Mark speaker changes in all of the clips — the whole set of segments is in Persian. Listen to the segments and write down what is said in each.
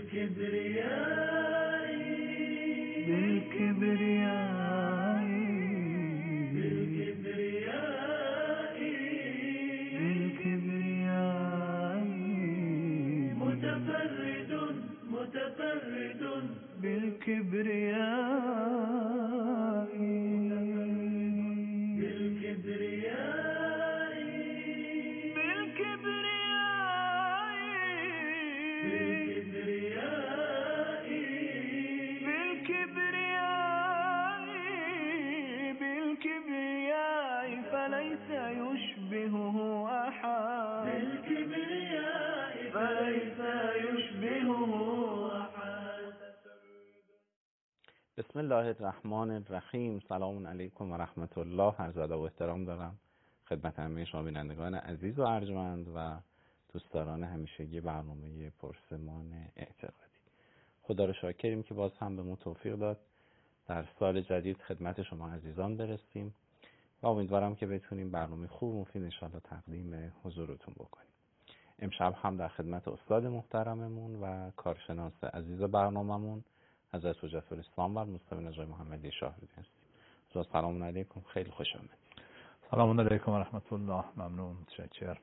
Speaker 1: بالكبرياء
Speaker 2: بالكبرياء
Speaker 1: بالكبرياء
Speaker 2: بالكبرياء
Speaker 1: متفرد متفرد
Speaker 2: بالكبرياء
Speaker 1: بالكبرياء
Speaker 2: بالكبرياء
Speaker 1: بالكبرياء
Speaker 2: بالكبرياء بالكبرياء فليس يشبهه أحد
Speaker 1: بالكبرياء فليس يشبهه أحد.
Speaker 3: بسم الله الرحمن الرحیم. سلام علیکم و رحمت الله. عرض ادب و احترام دارم خدمت همه شما بینندگان عزیز و ارجمند و دوستداران همیشگی برنامه پرسمان اعتقادی. خدا رو شاکریم که باز هم به ما توفیق داد در سال جدید خدمت شما عزیزان برسیم و امیدوارم که بتونیم برنامه خوب و مفید انشاءالله تقدیم حضورتون بکنیم. امشب هم در خدمت استاد محترممون و کارشناس عزیز برنامه‌مون حضرت حجت الاسلام و مستمع نجای محمدی شاهرودی هستیم. سلام علیکم، خیلی خوش آمدید.
Speaker 2: سلام علیکم و رحمت الله. ممنون، متشکرم.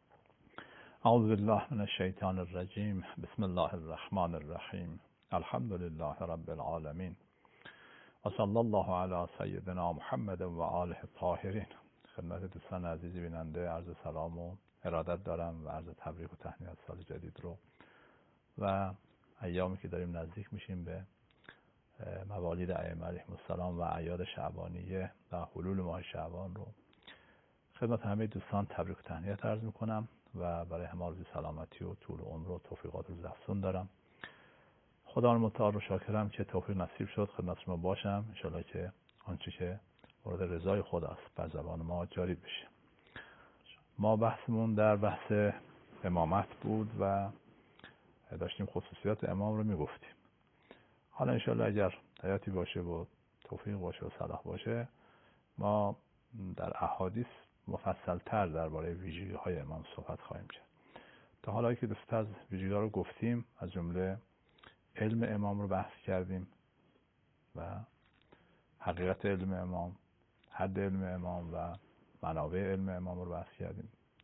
Speaker 2: اعوذ بالله من الشیطان الرجیم. بسم الله الرحمن الرحیم. الحمد لله رب العالمین و صلی الله علی سیدنا محمد و آله الطاهرین. خدمت دوستان عزیز بیننده عرض سلام و ارادت دارم و عرض تبریک و تهنیت سال جدید رو و ایامی که داریم نزدیک میشیم به موالید ائمه علیهم السلام و اعیاد شعبانیه و حلول ماه شعبان رو خدمت همه دوستان تبریک و تهنیت عرض میکنم و برای همه آرزوی سلامتی و طول عمر و توفیقات روزافزون دارم. خدا متعال رو شاکرم که توفیق نصیب شد خدمت شما باشم. ان شاءالله که آنچه که مورد رضای خداست بر زبان ما جاری بشه. ما بحثمون در بحث امامت بود و داشتیم خصوصیات امام رو میگفتیم. حالا انشاءالله اگر حیاتی باشه و توفیق باشه و صلاح باشه ما در احادیث مفصل تر درباره ویژگی های امام صحبت خواهیم کرد. تا حالا که دوست از ویژگی ها رو گفتیم، از جمله علم امام رو بحث کردیم و حقیقت علم امام، حد علم امام و منابع علم امام رو بحث کردیم.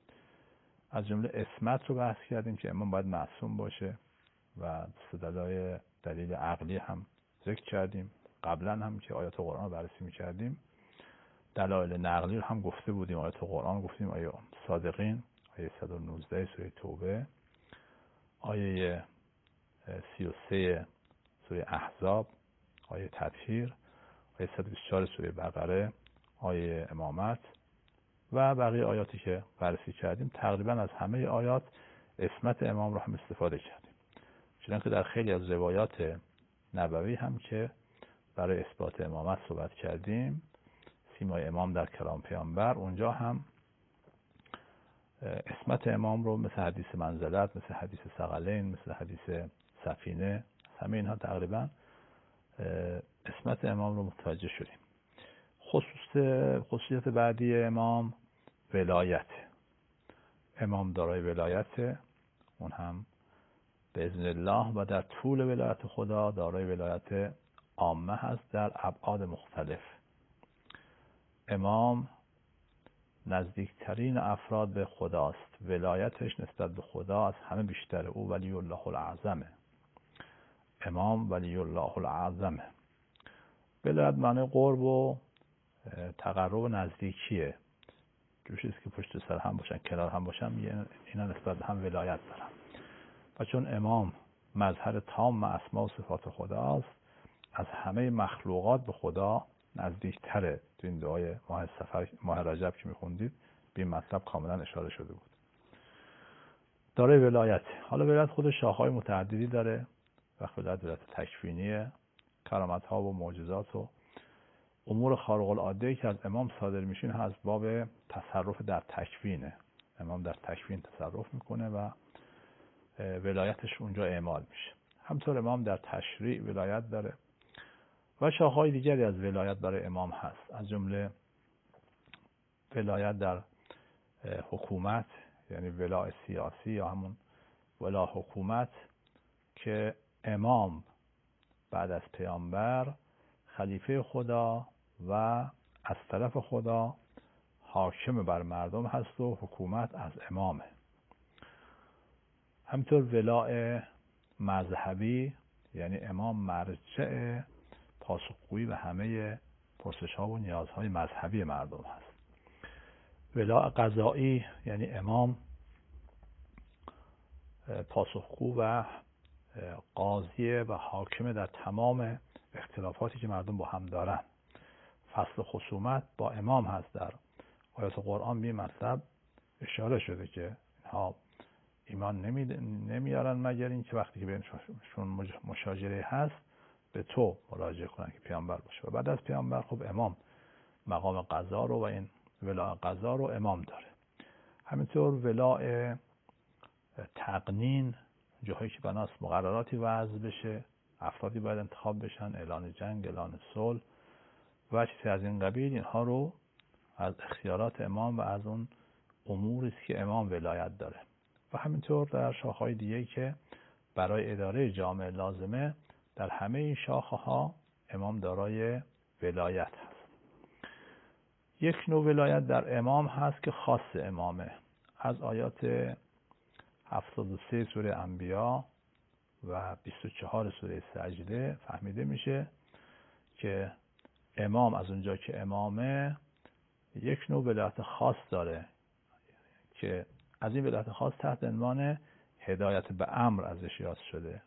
Speaker 2: از جمله عصمت رو بحث کردیم که امام باید معصوم باشه و دلیل عقلی هم ذکر کردیم. قبلا هم که آیات قرآن رو بررسی می‌کردیم دلایل نقلی رو هم گفته بودیم. آیات قرآن گفتیم، آیه صادقین، آیه 119 سوره توبه، آیه 33 سوره احزاب، آیه تطهیر، آیه 124 سوره بقره، آیه امامت و بقیه آیاتی که بررسی کردیم. تقریبا از همه آیات عصمت امام رو هم استفاده کردیم، چنانکه در خیلی از روایات نبوی هم که برای اثبات امامت صحبت کردیم، سیمای امام در کلام پیامبر، اونجا هم عصمت امام رو مثل حدیث منزلت، مثل حدیث ثقلین، مثل حدیث سفینه، همه اینها تقریبا عصمت امام رو متوجه شدیم. خصوصیت بعدی امام ولایت. امام دارای ولایت، اون هم به اذن الله و در طول ولایت خدا دارای ولایت عامه هست در ابعاد مختلف. امام نزدیکترین افراد به خداست. ولایتش نسبت به خدا از همه بیشتره. او ولی الله الاعظمه. امام ولی الله الاعظمه. ولایت معنی قرب و تقرب و نزدیکیه. دو چیز که پشت سر هم باشن، کنار هم باشن، اینا نسبت هم ولایت دارن. و چون امام مظهر تام اسما و صفات خداست، از همه مخلوقات به خدا نزدیکتره. تو این دعای ماه رجب که میخوندید به این مطلب کاملا اشاره شده بود. داره ولایت. حالا ولایت خود شاخه‌های متعددی داره. وقت ولایت تکوینیه، کرامت‌ها و معجزات و امور خارق العاده که از امام صادر میشین از باب تصرف در تکوینه. امام در تکوین تصرف میکنه و ولایتش اونجا اعمال میشه. همطور امام در تشریع ولایت داره و شاخه‌های دیگری از ولایت برای امام هست، از جمله ولایت در حکومت، یعنی ولای سیاسی یا همون ولا حکومت، که امام بعد از پیامبر خلیفه خدا و از طرف خدا حاکم بر مردم هست و حکومت از امامه. همینطور ولاء مذهبی یعنی امام مرجع پاسخگویی به همه پرسش‌ها و نیازهای مذهبی مردم هست. ولاء قضایی یعنی امام پاسخگو و قاضی و حاکم در تمام اختلافاتی که مردم با هم دارن. فصل خصومت با امام هست. در آیات قرآن به مطلب اشاره شده که اینها ایمان نمیارن مگر این که وقتی که بینشون مشاجره هست به تو مراجعه کنن که پیامبر باشه. و بعد از پیامبر خب امام مقام قضا رو و این ولاء قضا رو امام داره. همینطور ولاء تقنین، جاهایی که بناست مقرراتی وضع بشه، افرادی باید انتخاب بشن، اعلان جنگ، اعلان صلح و چیزی از این قبیل، اینها رو از اختیارات امام و از اون اموری است که امام ولایت داره. و همینطور در شاخه‌های دیگه که برای اداره جامعه لازمه، در همه این شاخه‌ها امام دارای ولایت هست. یک نوع ولایت در امام هست که خاص امامه. از آیات 73 سوره انبیا و 24 سوره سجده فهمیده میشه که امام از اونجا که امامه یک نوع ولایت خاص داره که از این ولایت خاص تحت عنوان هدایت به امر ازش یاد شده.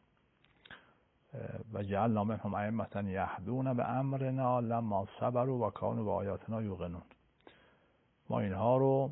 Speaker 2: و جعلنا منهم ائمة یهدون بامرنا لما صبروا و كانوا بآیاتنا یوقنون. ما اینها رو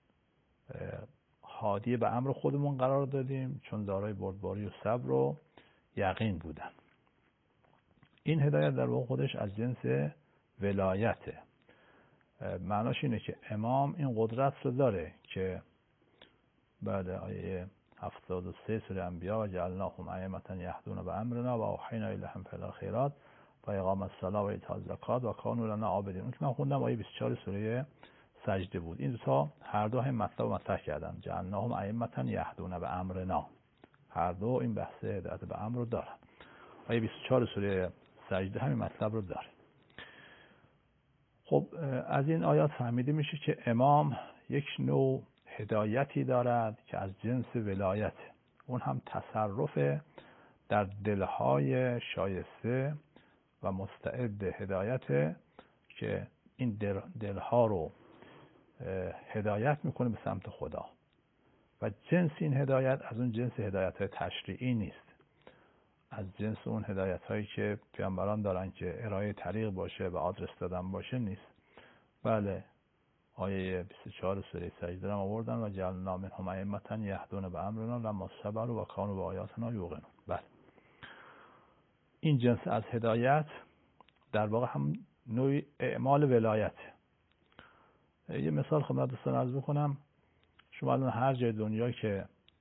Speaker 2: هادی به امر خودمون قرار دادیم چون دارای بردباری و صبر و یقین بودن. این هدایت در واقع خودش از جنس ولایته. معناش اینه که امام این قدرت رو داره که بعد آیه 73 سوره انبیا و جعلناهم ائمة یهدون بامرنا و اوحینا الیهم فعل الخیرات و اقام الصلاة و ایتاء الزکات و کانوا لنا عابدین. اون که من خوندم آیه 24 سوره سجده بود. این دو تا هر دو هم مطلب مطرح کردن. جعلناهم ائمة یهدون بامرنا، هر دو این بحث هدایت به امر رو دارن. آیه 24 سوره سجده همین مطلب رو داره. خب از این آیات فهمیده میشه که امام یک نوع هدایتی دارد که از جنس ولایت، اون هم تصرف در دلهای شایسته و مستعد هدایت که این دلها رو هدایت میکنه به سمت خدا. و جنس این هدایت از اون جنس هدایت های تشریعی نیست، از جنس اون هدایت هایی که پیامبران دارن که ارائه طریق باشه و آدرس دادن باشه نیست. بله آیه 24 سوره سجده هم آوردن و جعلنا منهم ائمة یهدون بامرنا لما صبروا و كانوا بآیاتنا یوقنون. بله این جنس از هدایت در واقع هم نوع اعمال ولایت. یه مثال خدمت دوستان عرض بکنم. شما الان هر جای دنیا که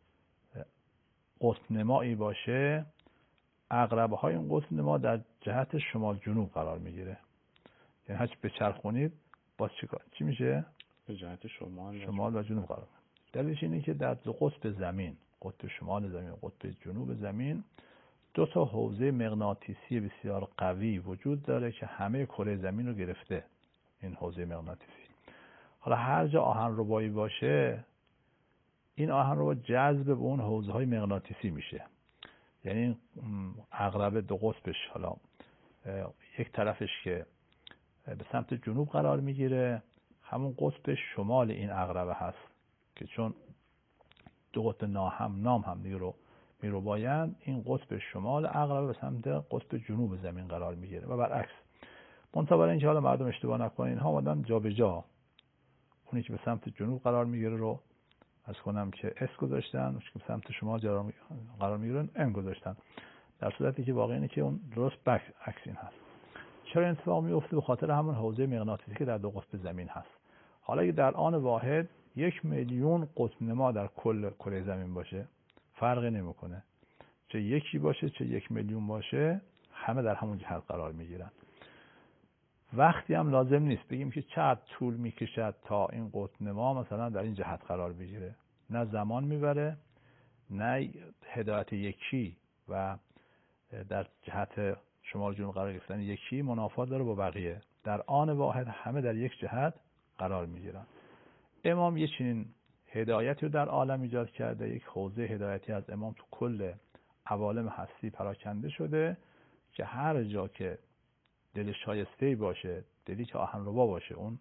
Speaker 2: قطب نمایی باشه، عقربه های این قطب نما در جهت شمال جنوب قرار میگیره. یعنی هرچی بچرخونید باز چی میشه؟
Speaker 3: به جهت
Speaker 2: شمال و جنوب قرار میگیره. دلیلش اینه که در دو قطب زمین، قطب شمال زمین و قطب جنوب زمین، دو تا حوزه مغناطیسی بسیار قوی وجود داره که همه کره زمین رو گرفته. این حوزه مغناطیسی، حالا هر جا آهنربایی باشه، این آهنربا جذب به اون حوزه های مغناطیسی میشه. یعنی عقربه دو قطبش، حالا یک طرفش که به سمت جنوب قرار میگیره همون قطب شمال این عقربه هست که چون دو قطب نام هم دیگه رو میربایند، این قطب شمال عقربه به سمت قطب جنوب زمین قرار میگیره و برعکس. منتها برای اینکه حالا مردم اشتباه نکنن، اینها اومدن جا به جا اونی که به سمت جنوب قرار میگیره رو از کنم که اس گذاشتن، اونی که به سمت شمال قرار میگیرن ام گذاشتن، در صورتی که واقعا اینه که اون درست عکس این هست. چرا اتفاق میفته؟ به خاطر همون حوزه مغناطیسی که در دو قطب زمین هست. حالا اگه در آن واحد 1 میلیون قطب نما در کل کره زمین باشه، فرقی نمیکنه، چه یکی باشه چه 1 میلیون باشه، همه در همون جهت قرار میگیرن. وقتی هم لازم نیست بگیم که چقدر طول میکشد تا این قطب نما مثلا در این جهت قرار بگیره. نه زمان میبره، نه هدایت یکی و در جهت شمال جنوب قرار گرفتن یکی منافات داره با بقیه، در آن واحد همه در یک جهت قرار میگیرن. امام یه چنین هدایتی رو در عالم ایجاد کرده، یک حوزه هدایتی از امام تو کل عوالم هستی پراکنده شده که هر جا که دل شایسته‌ای باشه، دلی که آهنربا باشه، اون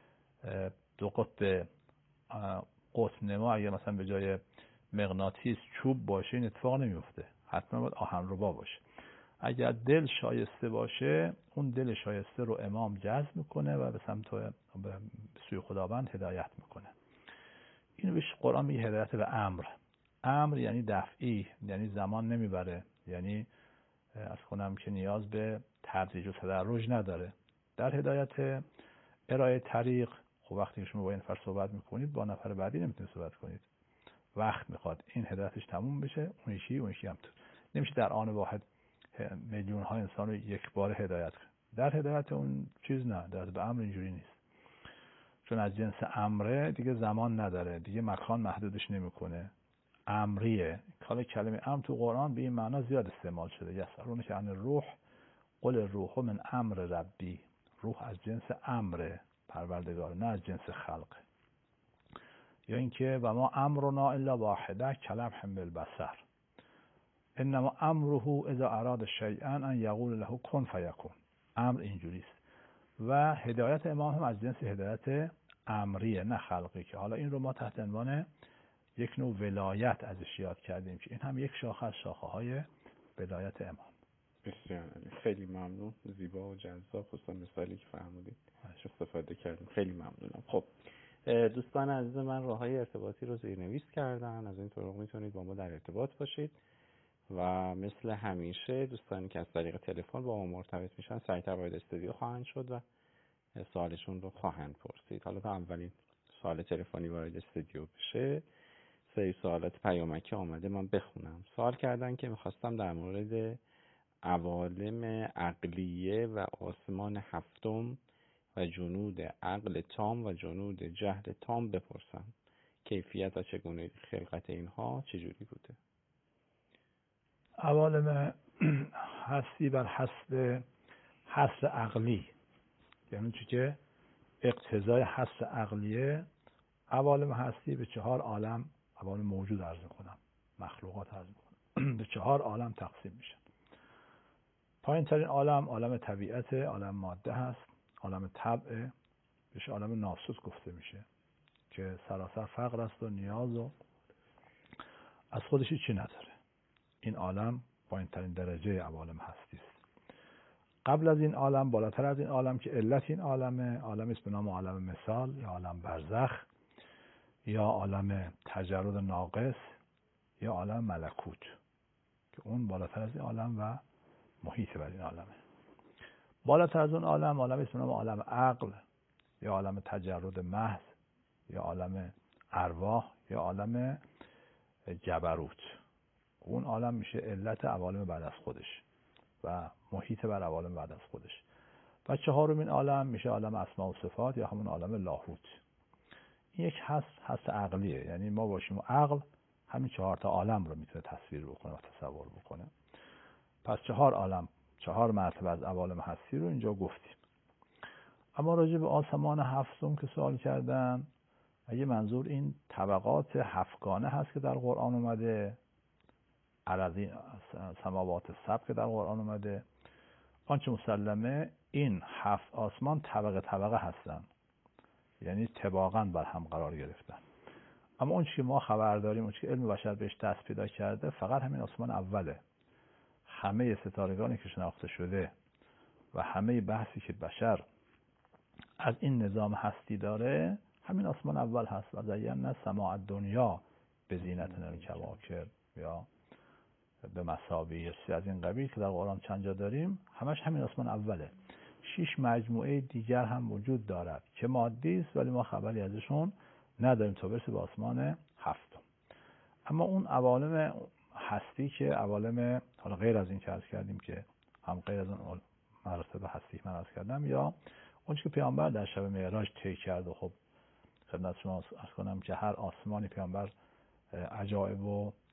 Speaker 2: دو قطب قطب نما اگر مثلا به جای مغناطیس چوب باشه این اتفاق نمیفته، حتما باید آهنربا باشه. اگر دل شایسته باشه اون دل شایسته رو امام جذب میکنه و به سمت به سوی خداوند هدایت میکنه. اینو بهش قرآن میگه هدایت به امر. امر یعنی دفعی، یعنی زمان نمیبره، یعنی از کنم که نیاز به تدریج و تدرج نداره. در هدایت ارائه طریق، خب وقتی که شما با این نفر صحبت میکنید با نفر بعدی نمیتونید صحبت کنید، وقت میخواد این هدایتش تموم بشه، اون یکی هم تو نمیشه در آن واحد میلیون ها انسان رو یک بار هدایت کنه. در هدایت اون چیز نه، در به امر اینجوری نیست، چون از جنس امره دیگه زمان نداره، دیگه مکان محدودش نمیکنه، امریه. کلمه امر تو قرآن به این معنا زیاد استعمال شده. یسألون که عن الروح قل الروح من امر ربی. روح از جنس امر پروردگار، نه از جنس خلق. یا اینکه و ما امرنا الا واحده کلمح بالبصر انما امره اذا اراد شیئا ان یقول له کن فیکون. امر اینجوریست. و هدایت امام هم از جنس هدایت امریه، نه خلقی، که حالا این رو ما تحت عنوان یک نوع ولایت ازش یاد کردیم که این هم یک شاخه از شاخه های ولایت امام.
Speaker 3: بسیار عالی، خیلی ممنون، زیبا و جذاب، خصوصا مثالی که فرمودید استفاده کردیم، خیلی ممنونم. خب دوستان عزیز من، راههای ارتباطی رو زیرنویس کردن، از این طریق میتونید با ما در ارتباط باشید و مثل همیشه دوستانی که از طریق تلفن با ما مرتبط میشن سریعتر وارد استودیو خواهند شد و سوالشون رو خواهند پرسید. حالا تا اولین سوال تلفنی وارد استودیو بشه، سری سوالات پیامکی آمده من بخونم. سوال کردن که میخواستم در مورد عوالم عقلیه و آسمان هفتم و جنود عقل تام و جنود جهل تام بپرسم. کیفیت و چگونه خلقت اینها چجوری بوده؟
Speaker 2: عوالم هستی بر حسب حس عقلی، یعنی چی که اقتضای حس عقلیه، عوالم هستی به 4 عالم، عوالم موجود عرض میکنم، مخلوقات عرض میکنم، به 4 عالم تقسیم میشن. پایین ترین عالم عالم طبیعت، عالم ماده هست، عالم طبع، بهش عالم ناسوت گفته میشه که سراسر فقر است و نیاز و از خودش چی نداره. این عالم پایین ترین درجه عوالم هستی است. قبل از این عالم، بالاتر از این عالم که علت این عالمی است به نام عالم مثال یا عالم برزخ یا عالم تجرد ناقص یا عالم ملکوت، که اون بالاتر از این عالم و محیط بر این عالمه. بالاتر از اون عالم است به نام عالم عقل یا عالم تجرد محض یا عالم ارواح یا عالم جبروت. اون عالم میشه علت عوالم بعد از خودش و محیط بر عوالم بعد از خودش. و 4مین عالم میشه عالم اسماء و صفات یا همون عالم لاهوت. این یک حس عقلیه، یعنی ما باشیم و عقل همین 4 تا عالم رو میتونه تصویر بکنه و تصور بکنه. پس 4 عالم، 4 مرتبه از عوالم هستی رو اینجا گفتیم. اما راجع به آسمان هفتم که سوال کردن، اگه منظور این طبقات 7گانه هست که در قرآن اومده، ارضین سماوات سبع که در قرآن اومده، آنچه مسلمه این 7 آسمان طبقه هستن، یعنی طباقاً بر هم قرار گرفتن. اما اون چی که ما خبر داریم، اون چی که علم بشر بهش دست پیدا کرده، فقط همین آسمان اوله. همه ستارگانی که شناخته شده و همه بحثی که بشر از این نظام هستی داره، همین آسمان اول هست. و زینا سماع دنیا به زینت الکواکب یا به مثابه از این قبیل که در قرآن چند جا داریم، همش همین آسمان اوله. 6 مجموعه دیگر هم وجود دارد که مادی است ولی ما خبری ازشون نداریم تا برسه به آسمان هفتم. اما اون عوالم هستی که عوالم، حالا غیر از این که عرض کردیم که هم غیر از اون مراتب هستی من عرض کردم، یا اون که پیامبر در شب معراج طی کرد، و خب خدمت شما عرض کنم که هر آسمانی پیامبر عجایب و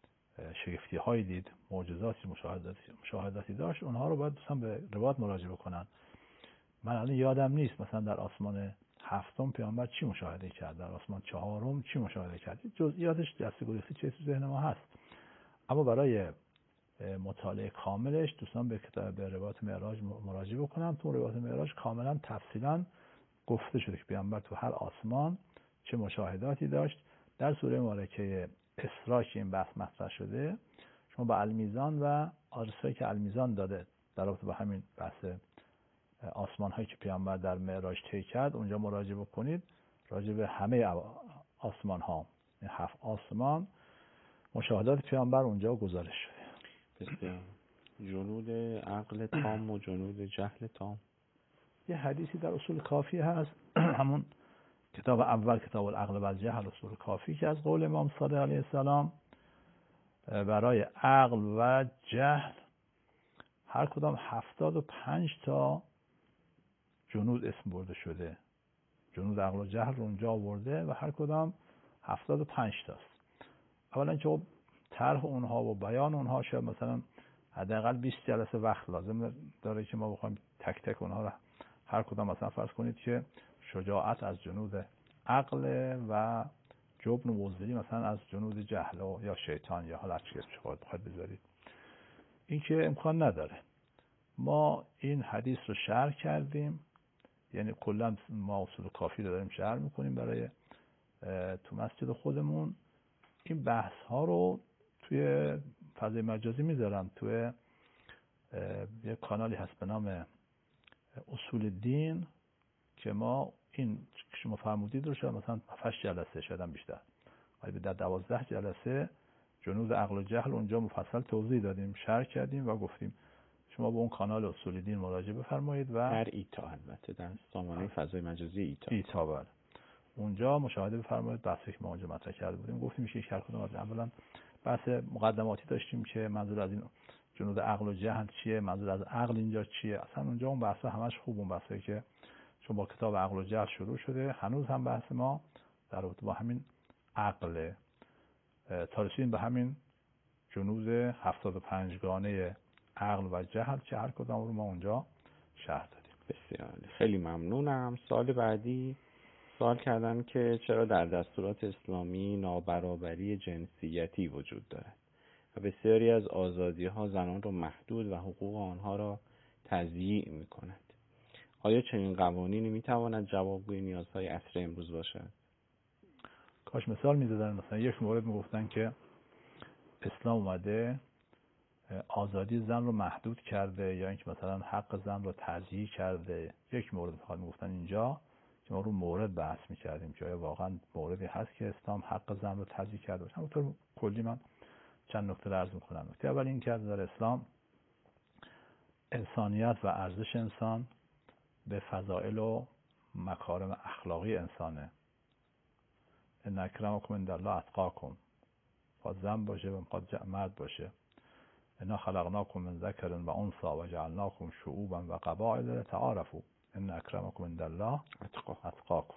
Speaker 2: شگفتی هایی دید، معجزاتی مشاهداتی داشت، اونها رو باید دوستان به روایات مراجعه بکنن. من الان یادم نیست مثلا در آسمان هفتم پیامبر چی مشاهده کرد، در آسمان چهارم چی مشاهده کرد، جزئیاتش دستگریخته چه تو ذهن ما هست، اما برای مطالعه کاملش دوستان به کتاب به روایات معراج مراجعه بکنن. تو روایات معراج کاملا تفصیلا گفته شده که پیامبر تو هر آسمان چه مشاهداتی داشت. در سوره مبارکه اسراء که این بحث مطرح شده، شما با المیزان و آدرسایی که المیزان داده در رابطه با همین بحث آسمان هایی که پیامبر در معراج طی کرد اونجا مراجعه بکنید، راجع به همه آسمان ها، 7 آسمان مشاهدات پیامبر اونجا گزارش شده.
Speaker 3: بسیار. جنود عقل تام و جنود جهل تام.
Speaker 2: یه حدیثی در اصول کافی هست، همون کتاب اول، کتاب العقل و الجهل، اصول کافی، که از قول امام صادق علیه السلام برای عقل و جهل هر کدام 75 تا جنود اسم برده شده. جنود عقل و جهل رو اونجا آورده و هر کدام 75 تاست. اولا که طرح اونها و بیان اونها شاید مثلا حداقل 20 جلسه وقت لازم داره که ما بخوایم تک تک اونها رو هر کدام مثلا فرض کنید که شجاعت از جنود عقل و جبن و بزدلی مثلا از جنود جهل یا شیطان یا حالا چیزی که بخواید بذارید، این که امکان نداره. ما این حدیث رو شرح کردیم، یعنی کلا ما اصول کافی رو داریم شرح میکنیم برای تو مسجد خودمون. این بحث ها رو توی فضای مجازی میذارم، توی یه کانالی هست به نام اصول دین که ما این شما فرمودید رو شاید مثلا 8 جلسه شاید هم بیشتر، ولی در 12 جلسه جنود عقل و جهل اونجا مفصل توضیح دادیم، شرح کردیم و گفتیم شما به اون کانال اصول دین مراجعه بفرمایید و
Speaker 3: در ایتا، البته در سامانه فضای مجازی ایتا
Speaker 2: بله اونجا مشاهده بفرمایید. بحثی که ما اونجا مطرح کرده بودیم گفتیم میشه هر کدوم از اولا بحث مقدماتی داشتیم که منظور از این جنود عقل و جهل چیه، منظور از عقل اینجا چیه، اصلا اونجا اون بحثا همش خوب، اون بحثایی که چون با کتاب عقل و جهل شروع شده هنوز هم بحث ما در رابطه با همین عقل تا رسیدیم به همین جنود 75 گانه عقل و جهل که هر کدام رو ما اونجا شرح دادیم.
Speaker 3: بسیار خیلی ممنونم. سوال بعدی سوال کردن که چرا در دستورات اسلامی نابرابری جنسیتی وجود دارد و بسیاری از آزادی‌ها زنان را محدود و حقوق آنها را تضییع می‌کند. آیا چنین قوانینی می‌تواند جوابگوی نیازهای عصر امروز باشد؟
Speaker 2: کاش مثال می‌زدن، مثلا یک مورد میگفتن که اسلام اومده آزادی زن رو محدود کرده یا اینکه مثلا حق زن رو تضییع کرده. یک مورد فقط میگفتن اینجا که ما رو مورد بحث می‌کردیم که آیا واقعا موردی هست که اسلام حق زن رو تضییع کرده باشه. همونطور کلی من چند نکته عرض می‌کنم. نکته اول این که در اسلام انسانیت و ارزش انسان به فضائل و مکارم اخلاقی انسانه. ان اکرمکم عند الله اتقاکم، خواهد زن باشه و خواهد مرد باشه. انا خلقناکم من ذکر و انثی و جعلناکم شعوبا و قبائل لتعارفوا ان اکرمکم عند الله اتقاکم.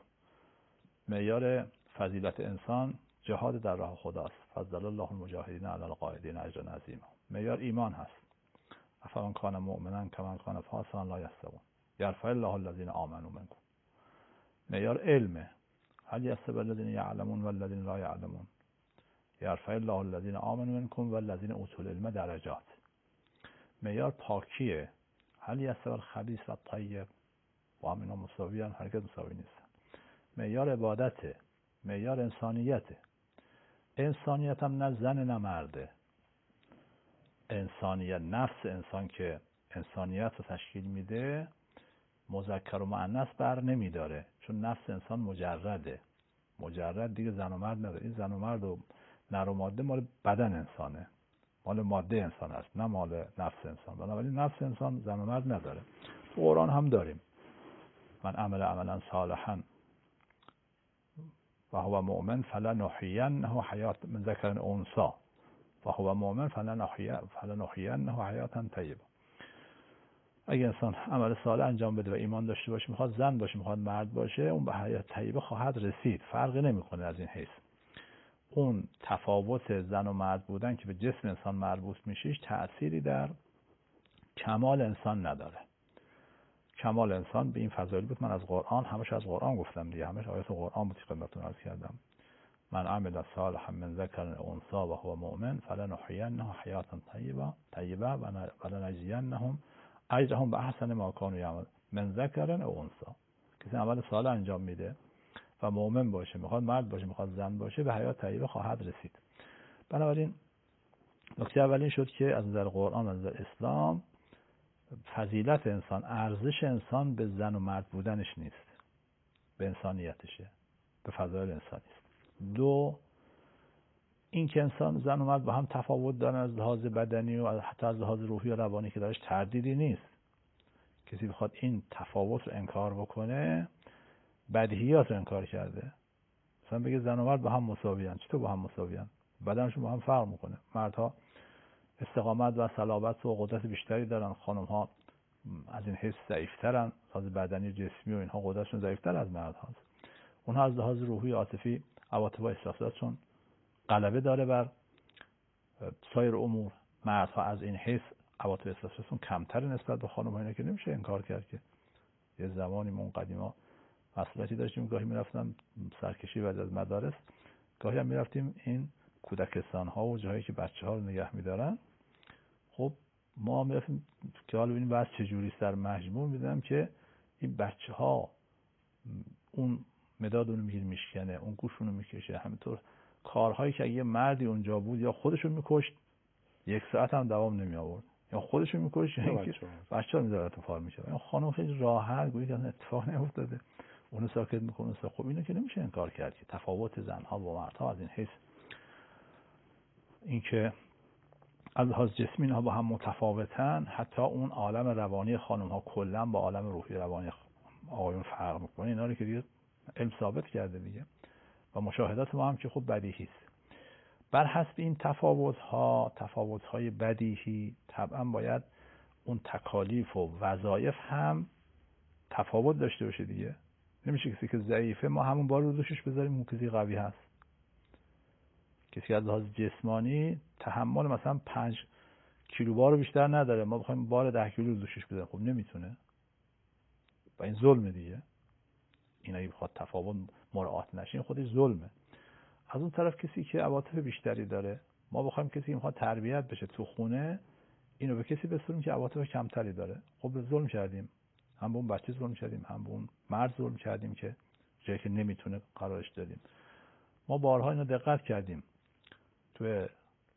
Speaker 2: معیار فضیلت انسان جهاد در راه خداست. فضل الله المجاهدین علی القاعدین اجرا عظیما. معیار ایمان هست. افمن کان مؤمنا کمن کان فاسقا لا یستوون یرفع الله الذین آمنوا منکم. معیار علمه. هل یستوی الذین یعلمون والذین لا یعلمون یرفع الله الذین آمنوا منکم والذین اوتوا العلم درجات. معیار پاکیه. هل یستوی الخبیث و الطیب و هم اینا مساویان؟ هرگز مساوی نیستن. معیار عبادته. معیار انسانیته. انسانیت هم نه زن نه مرده. انسانیت، نفس انسان که انسانیت رو تشکیل میده، مذکر و مؤنث بر نمیداره، چون نفس انسان مجرده. مجرد دیگه زن و مرد نداره. این زن و مرد و نر و ماده مال بدن انسانه، مال ماده انسان است، نه مال نفس انسان. بنابراین نفس انسان زن و مرد نداره. تو قرآن هم داریم من عمل عملا صالحا و هو مؤمن فلنحیینه حیات من ذکر انثی و هو مؤمن فلنحیینه حیاتا طیبه. اگه انسان عمل صالح انجام بده و ایمان داشته باشه، میخواد زن باشه میخواد مرد باشه، اون به حیات طیبه خواهد رسید. فرقی نمیکنه از این حیث. اون تفاوت زن و مرد بودن که به جسم انسان مربوط میشه تأثیری در کمال انسان نداره. کمال انسان به این فضایل بود. من از قرآن همش از قرآن گفتم دیگه، همش آیات قرآن بود که خدمتتون عرض کردم. من عمل صالحا من ذکر او انثی و هو مؤمن فلنحیینه حیاتا طیبه و لنجزینهم اجرهم باحسن ما کانوا یعملون. من ذکر او انثی، کسی عمل صالح انجام میده و مؤمن باشه، میخواد مرد باشه میخواد زن باشه، به حیات طیبه خواهد رسید. بنابراین نکته اولین شد که از نظر قرآن و از نظر اسلام فضیلت انسان، ارزش انسان به زن و مرد بودنش نیست، به انسانیتشه، به فضایل انسانی است. دو، این که انسان زن و مرد با هم تفاوت دارن از لحاظ بدنی و حتی از لحاظ روحی و روانی که درش تردیدی نیست. کسی بخواد این تفاوت رو انکار بکنه بدیهیات رو انکار کرده. مثلا بگه زن و مرد با هم مساویان. چطور با هم مساویان؟ بدنشون با هم فرق میکنه. مردها استقامت و صلابت و قدرت بیشتری دارن، خانم‌ها از این حیث ضعیف‌ترن، از بردنی جسمی و اینها قدرتشون ضعیف‌تر از مردهاست. اونها از لحاظ روحی عاطفی عواطف و احساساتشون غلبه داره بر سایر امور. مردها از این حیث عواطف و احساساتشون کمتر نسبت به خانم‌ها. اینا که نمیشه انکار کرد که یه زمانی ما قدیما مسئولیتی داشتیم، گاهی میرفتم سرکشی بعد از مدارس، گاهی هم میرفتیم این کودکستان‌ها و جاهایی که بچه‌ها رو نگه می‌دارن. خب ما میرفتیم که حالا ببینیم بحث چجوری سر مجموع میدم که این بچه‌ها اون مدادونو میشکنه، اون گوشونو میکشه، همینطور کارهایی که اگه مردی اونجا بود یا خودشون میکشت، یک ساعت هم دوام نمی آورد، یا خودشون میکشت یا اینکه بچه‌ها میذاره اتفاق میشه. این خانم خیلی راحت گویی که اتفاق نیفتاده، اونو ساکت میکنه. خب اینو که نمیشه انکار کرد که تفاوت زنها با مردها از این حیث، اینکه از لحاظ جسمی اینها با هم متفاوتن، حتی اون عالم روانی خانم ها کلا با عالم روحی روانی آقایون فرق میکنه. اینا رو که دیگه علم ثابت کرده دیگه و مشاهدات ما هم که خب بدیهی است. بر حسب این تفاوت های بدیهی طبعا باید اون تکالیف و وظایف هم تفاوت داشته باشه دیگه. نمیشه کسی که ضعیفه ما همون بار رو دوشش بذاریم اون کسی قوی هست. کسی از لحاظ جسمانی تحمل مثلا 5 کیلو بار رو بیشتر نداره، ما بخوایم بار 10 کیلو رو دوشش بذاریم، خب نمیتونه و این ظلمه دیگه. این اگه بخواد تفاوت مراعات نشه خودش ظلمه. از اون طرف کسی که عواطف بیشتری داره، ما بخوایم کسی که میخواد تربیت بشه تو خونه اینو به کسی بسپریم که عواطف کمتری داره، خب به ظلم کردیم. هم به اون بچه ظلم کردیم، هم به اون مرد ظلم کردیم که جایی که نمیتونه قرارش دادیم. ما بارها اینو دقت کردیم تو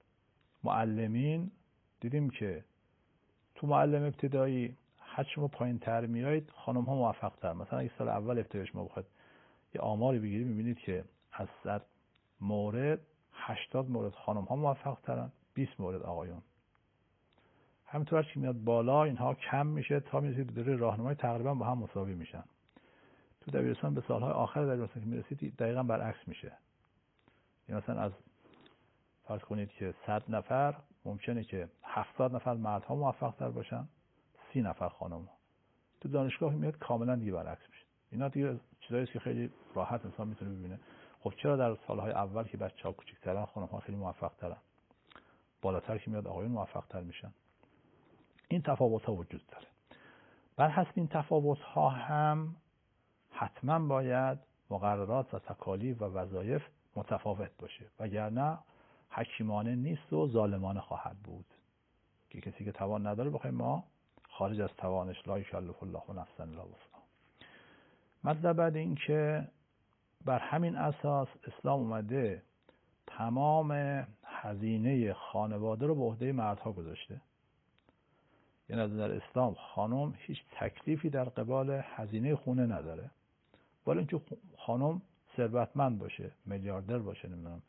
Speaker 2: معلمین، دیدیم که تو معلم ابتدایی هر شما پایین تر میایید خانم ها موفق تر. مثلا یک سال اول ابتدایش ما بخواید یه آماری بگیرید میبینید که از 100 مورد 80 مورد خانم ها موفق ترن، 20 مورد آقایون. همینطور که میاد بالا اینها کم میشه تا میرسید به دوره راهنمایی تقریبا با هم مساوی میشن. تو دبیرستان به سالهای آخر دبیرستان که میرسید دقیقاً برعکس میشه. یعنی مثلا از فرض کنید که 100 نفر ممکنه که 70 نفر مردها موفق تر باشن، 30 نفر خانم ها. تو دانشگاه میاد کاملا دیگه برعکس میشه. اینا دیگه چیزایی است که خیلی راحت انسان میتونه ببینه. خب چرا در سالهای اول که بچه‌ها کوچیک‌ترن خانم ها خیلی موفق ترن، بالاتر که میاد آقایون موفق تر میشن؟ این تفاوت ها وجود داره. بر حسب این تفاوت ها هم حتما باید مقررات و تکالیف و وظایف متفاوت باشه، وگرنه حکیمانه نیست و ظالمانه خواهد بود. که کسی که توان نداره بخوایم ما خارج از توانش، لا یکلف الله نفسا الا وسعها. مطلب بعد این که بر همین اساس اسلام اومده تمام هزینه خانواده رو به عهده مردها گذاشته. یعنی از نظر اسلام خانم هیچ تکلیفی در قبال هزینه خونه نداره، ولی اینکه خانم ثروتمند باشه، میلیاردر باشه، نمیدونم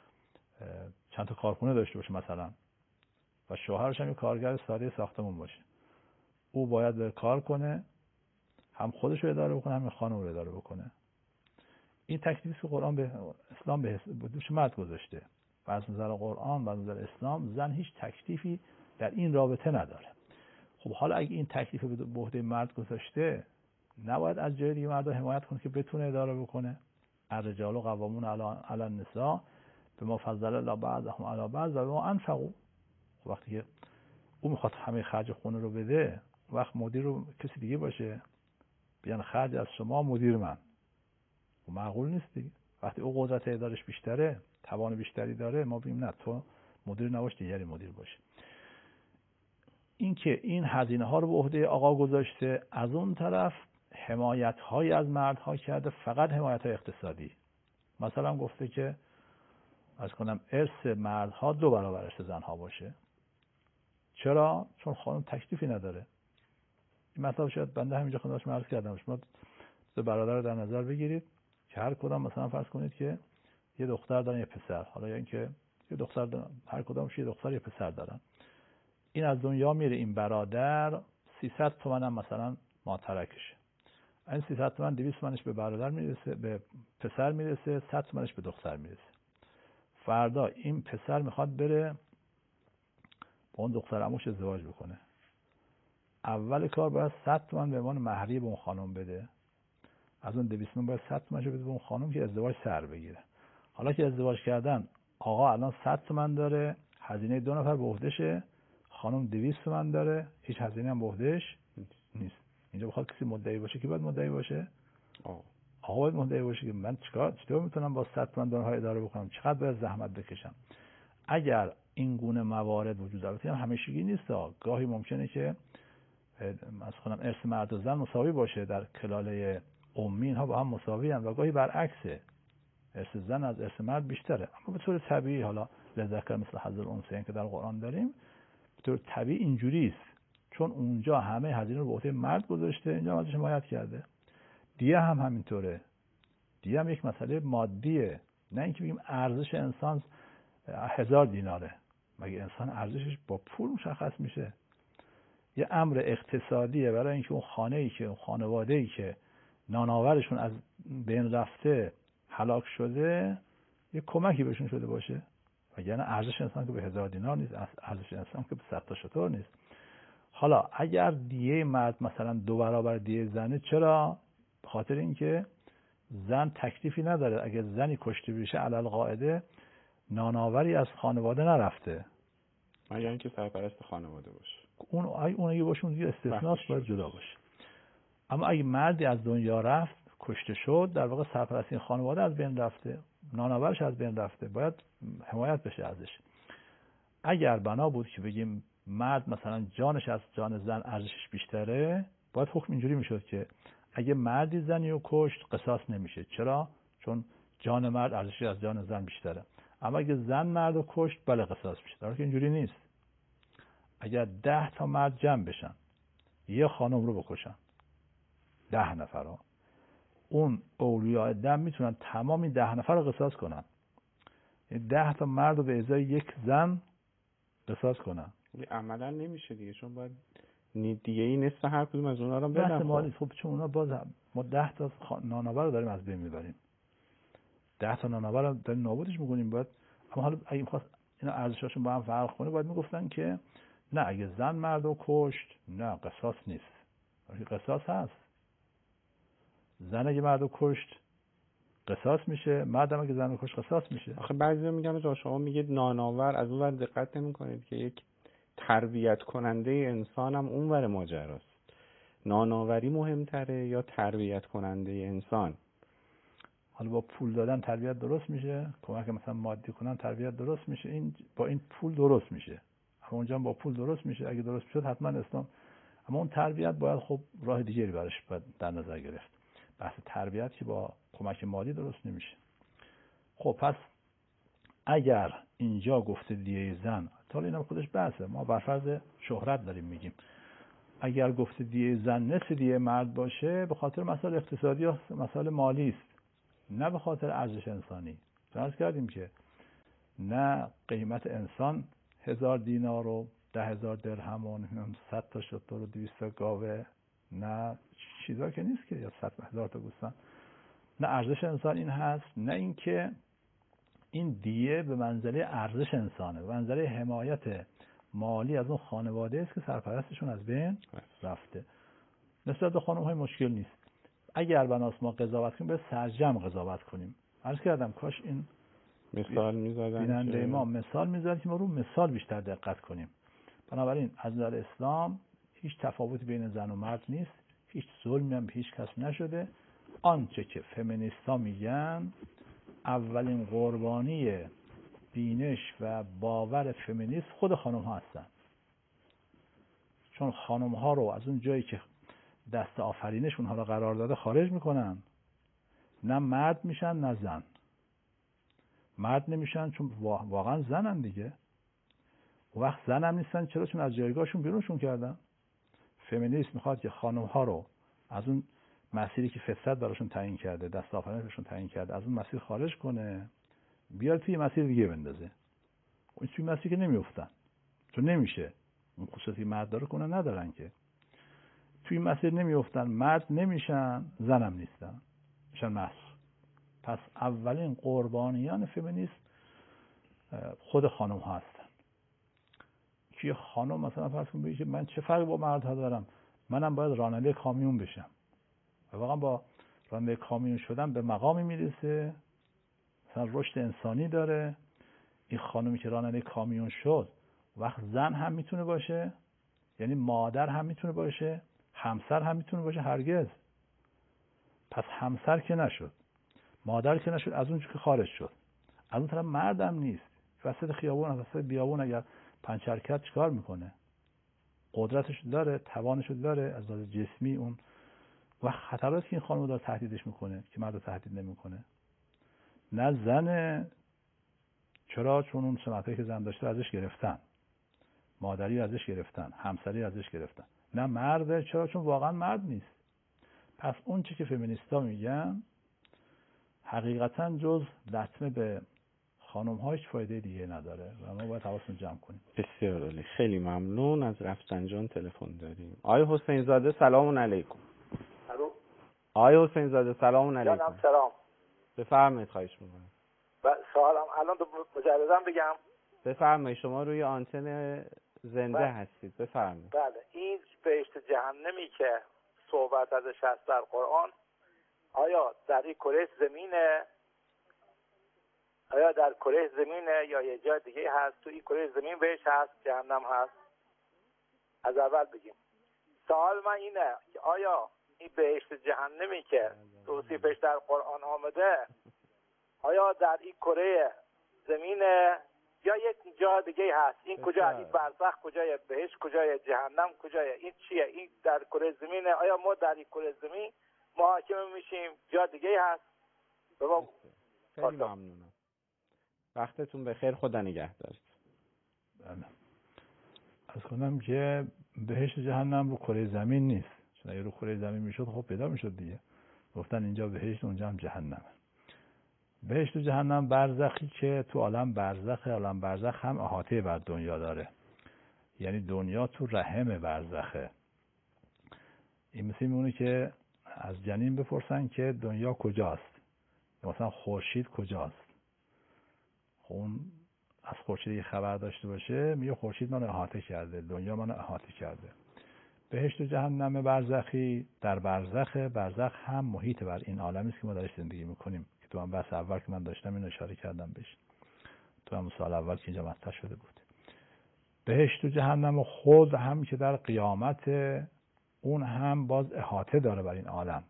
Speaker 2: چند تا کارخونه داشته باشه مثلا، و شوهرش هم یه کارگر ساده ساختمون باشه، او باید به کار کنه، هم خودش رو اداره بکنه هم خانم رو اداره بکنه. این تکلیفی که قرآن به اسلام به دوش مرد گذاشته و از نظر قرآن و از نظر اسلام زن هیچ تکلیفی در این رابطه نداره. خب حالا اگه این تکلیف به عهده مرد گذاشته، نباید از جای دیگه مرد حمایت کنه که بتونه اداره بکنه؟ الرجال قوامون علی النساء، به ما فضل الله بعضهم علی بعض و به ما انفقوا. وقتی که او میخواد همه خرج خونه رو بده، وقت مدیر رو کسی دیگه باشه بیان خرج از شما مدیر من، و معقول نیست دیگه. وقتی او قدرت ادارش بیشتره، توان بیشتری داره، ما بگیم نه تو مدیر نباش دیگری مدیر باشه. این که این هزینه ها رو به عهده آقا گذاشته، از اون طرف حمایت های از مردها کرده، فقط حمایت های اقتصادی. مثلا گفته که از کنم ارث مردها 2 برابر ارث زنها باشه. چرا؟ چون خانم تکلیفی نداره. این مطلب شاید بنده همینجا خدمتتون عرض کردم. شما 2 برادر رو در نظر بگیرید که هر کدام مثلا فرض کنید که یه دختر دارن یه پسر، حالا یا اینکه یه دختر دارن، هر کدامش یه دختر یه پسر دارن. این از دنیا میره، این برادر 300 تومن هم مثلا ماترکشه. این 300 تومن 200 تومنش به برادر میرسه، به پسر میرسه، 100 تومنش به دختر میرسه. فردا این پسر میخواد بره با اون دختر عموش ازدواج بکنه. اول کار باید 100 تومن به عنوان مهریه به اون خانم بده. از اون 200 تومن باید 100 تومنش بده به اون خانم که ازدواج سر بگیره. حالا که ازدواج کردن، آقا الان 100 تومن داره، هزینه 2 نفر به عهدهشه، خانم 200 تومن داره، هیچ هزینه هم به عهدهش نیست. اینجا بخواد کسی مدعی باشه، کی باید مدعی باشه؟ آقا باید مدعی باشه که من چطور میتونم با 100 تومن دونها اداره بکنم، چقدر باید زحمت بکشم. اگر این گونه موارد وجود داره، البته همیشگی نیست، گاهی ممکنه که مثلا ارث مرد و زن مساوی باشه، در کلاله امی اینها با هم مساوی ان، و گاهی برعکسه، ارث زن از ارث مرد بیشتره. اما به طور طبیعی، حالا لذکر مثل حظ الانثیین که در قرآن داریم، به طور طبیعی اینجوری است، چون اونجا همه هزینه رو به عهده مرد گذاشته، اینجا ازش حمایت کرده. دیه هم همینطوره. دیه هم یک مسئله مادیه، نه اینکه بگیم ارزش انسان 1000 دیناره. مگه انسان ارزشش با پول مشخص میشه؟ یه امر اقتصادیه برای اینکه اون خانه‌ای که اون خانواده‌ای که نانآورشون از بین رفته هلاک شده یه کمکی بهشون شده باشه. وگرنه ارزش انسان که به 1000 دینار نیست، ارزش انسان که به 100 تا شتر نیست. حالا اگر دیه مرد مثلا 2 برابر دیه زنه، چرا؟ به خاطر اینکه زن تکلیفی نداره. اگر زنی کشته بشه علل قاعده نانآوری از خانواده نرفته،
Speaker 3: مگر اینکه سرپرست خانواده باشه.
Speaker 2: اون اگه باشه اون دیگه استثناست، باید جدا باشه. اما اگه مردی از دنیا رفت، کشته شد، در واقع سرپرستی خانواده از بین رفته، نانآورش از بین رفته، باید حمایت بشه ازش. اگر بنا بود که بگیم مرد مثلا جانش از جان زن ارزشش بیشتره، باید حکم اینجوری میشد که اگه مردی زنی رو کشت قصاص نمیشه. چرا؟ چون جان مرد ارزشش از جان زن بیشتره. اما اگه زن مرد رو کشت، بله قصاص میشه. در حالی که اینجوری نیست. اگر 10 تا مرد جمع بشن یه خانم رو بکشن، 10 نفر ها، اون اولیاء دم میتونن تمام این 10 نفر رو قصاص کنن. 10 تا مرد رو به ازای یک زن قصاص کنن.
Speaker 3: عملا نمیشه دیگه، چون باید دیگه این نصف هر کدوم از اونها رو بدن.
Speaker 2: بحث ما نیست. خب چون اونا باز ما 10 تا نانآور رو داریم از بین میبریم، 10 تا نانآور رو داریم نابودش میکنیم. باید اما حالا اگه می‌خواست اینا ارزشاشون با هم فرق کنه، باید میگفتن که نه، اگه زن مرد رو کشت، نه قصاص نیست. قصاص هست. زن اگه مرد رو کشت قصاص میشه، مردم اگه زن رو کشت قصاص میشه.
Speaker 3: آخه بعضیا میگن شما میگید نانآور، از اون ور دقت نمی‌کنید که یک تربیت کننده انسان هم اون ور ماجراست. نانآوری مهمتره یا تربیت کننده انسان؟
Speaker 2: حالا با پول دادن تربیت درست میشه، کمک مثلا مادی کنن تربیت درست میشه، این با این پول درست میشه. اما اونجا با پول درست میشه. اگه درست میشد حتما اسلام. اما اون تربیت باید خب راه دیگری براش باید در نظر گرفت. بحث تربیت که با کمک مالی درست نمیشه. خب پس اگر اینجا گفته دیه زن، تا اینم خودش بحثه، ما بر فرض شهرت داریم میگیم، اگر گفته دیه زن نصف دیه مرد باشه، به خاطر مسائل اقتصادی یا مسائل مالی است، نه به خاطر ارزش انسانی. فرض کردیم که نه قیمت انسان 1000 دینار و 10,000 درهم و 100 تا شتر و 200 تا گاوه، نه چیزا که نیست که، یا 100,000 تا گوسفند. نه ارزش انسان این هست، نه اینکه این دیه به منزله ارزش انسانه، به منزله حمایت مالی از اون خانواده است که سرپرستشون از بین رفته. نسبت به خانم های مشکل نیست. اگر بناست ما قضاوت کنیم، به سرجم قضاوت کنیم. عرض کردم کاش این
Speaker 3: مثال میزدن
Speaker 2: بیننده ما مثال میزد که ما رو مثال بیشتر دقت کنیم. بنابراین از نظر اسلام هیچ تفاوتی بین زن و مرد نیست، هیچ ظلمی هم به هیچ کس نشده. آنچه که فمینیستا میگن اولین قربانی بینش و باور فمینیست خود خانم ها هستن، چون خانم ها رو از اون جایی که دست آفرینش اونها رو قرار داده خارج میکنن، نه مرد میشن نه زن. مرد نمیشن چون واقعا زنن دیگه، وقت زن هم نیستن. چرا؟ چون از جایگاهشون بیرونشون کردن. فمینیست میخواد که خانم ها رو از اون مسیری که فطرت براشون تعیین کرده، دست آفرینششون تعیین کرده، از اون مسیر خارج کنه، بیاد توی مسیر دیگه بندازه. اون توی مسیری که نمیافتن، چون نمیشه. اون خصوصی مرد داره کنه ندارن که. توی مسیر نمیافتن، مرد نمیشن، زنم نیستن، میشن محض. پس اولین قربانیان فمینیست خود خانم ها هستن. که خانم مثلا فرض کن بگه که من چه فرقی با مردها دارم، منم باید راننده کامیون بشم. و واقعا با راننده کامیون شدن به مقامی میرسه، مثلا رشد انسانی داره. این خانمی که راننده کامیون شد وقت زن هم میتونه باشه، یعنی مادر هم میتونه باشه، همسر هم میتونه باشه. هرگز. پس همسر که نشد، مادر که نشد، از اونجا که خارج شد. از اون طرف مردم نیست. وسط خیابون، وسط بیابون اگر پنچر کرد چیکار میکنه؟ قدرتش داره، توانش داره، از لحاظ جسمی اون و خطراتی که این خانم داره تهدیدش میکنه که مرد تهدید نمیکنه. نه زن. چرا؟ چون اون سمتایی که زن داشته ازش گرفتن، مادری ازش گرفتن، همسری ازش گرفتن. نه مرده. چرا؟ چون واقعا مرد نیست. پس اون چی که فمینیستا میگن حقیقتا جز لطمه به خانم ها هیچ فایده دیگه نداره و ما باید حواسمون جمع کنیم.
Speaker 3: بسیار عالی، خیلی ممنون. از رفسنجان تلفن داریم. آقای حسین زاده سلام علیکم.
Speaker 4: الو.
Speaker 3: آقای حسین زاده سلام علیکم.
Speaker 4: جانم سلام.
Speaker 3: بفرمایید. خواهش می‌کنم.
Speaker 4: سوالم الان مجددا بگم.
Speaker 3: بفرمایید. شما روی آنتن زنده هستید. بفرمایید.
Speaker 4: بله، این بهشت جهنمی که صحبت ازش هست در قرآن، آیا در این کره زمینه؟ آیا در کره زمینه یا یه جای دیگه هست؟ تو این کره زمین بهشت هست، جهنم هست؟ از اول بگیم. سوال من اینه که آیا این بهشت جهنمی که توصیفش در قرآن آمده، آیا در این کره زمینه یا یک جا دیگه هست؟ این کجا؟ این برزخ کجای؟ بهشت کجای؟ جهنم کجای؟ این چیه؟ این در کره زمینه؟ آیا ما در این کره زمین محاکمه میشیم؟ جا دیگه هست؟
Speaker 3: خیلی ممنونم. وقتتون بخیر. خدا نگهدارت.
Speaker 2: بله. از کنم که بهشت جهنم رو کره زمین نیست. چون اگه رو کره زمین میشد خب پیدا میشد دیگه. گفتن اینجا بهشت اونجا هم جهنمه. بهشت و جهنم برزخی که تو عالم برزخه. عالم برزخ هم احاطه بر دنیا داره، یعنی دنیا تو رحم برزخه. این مثل میمونه که از جنین بپرسن که دنیا کجاست، مثلا خورشید کجاست. اون از خورشید خبر داشته باشه میگه خورشید منو احاطه کرده، دنیا منو احاطه کرده. بهشت و جهنم برزخی در برزخه. برزخ هم محیط بر این عالمی است که ما درش زندگی میکنیم، که تو هم بحث اول که من داشتم اینو اشاره کردم بهش، تو هم سال اول که اینجا مطرح شده بود. بهشت و جهنم خود هم که در قیامت، اون هم باز احاطه داره بر این عالم.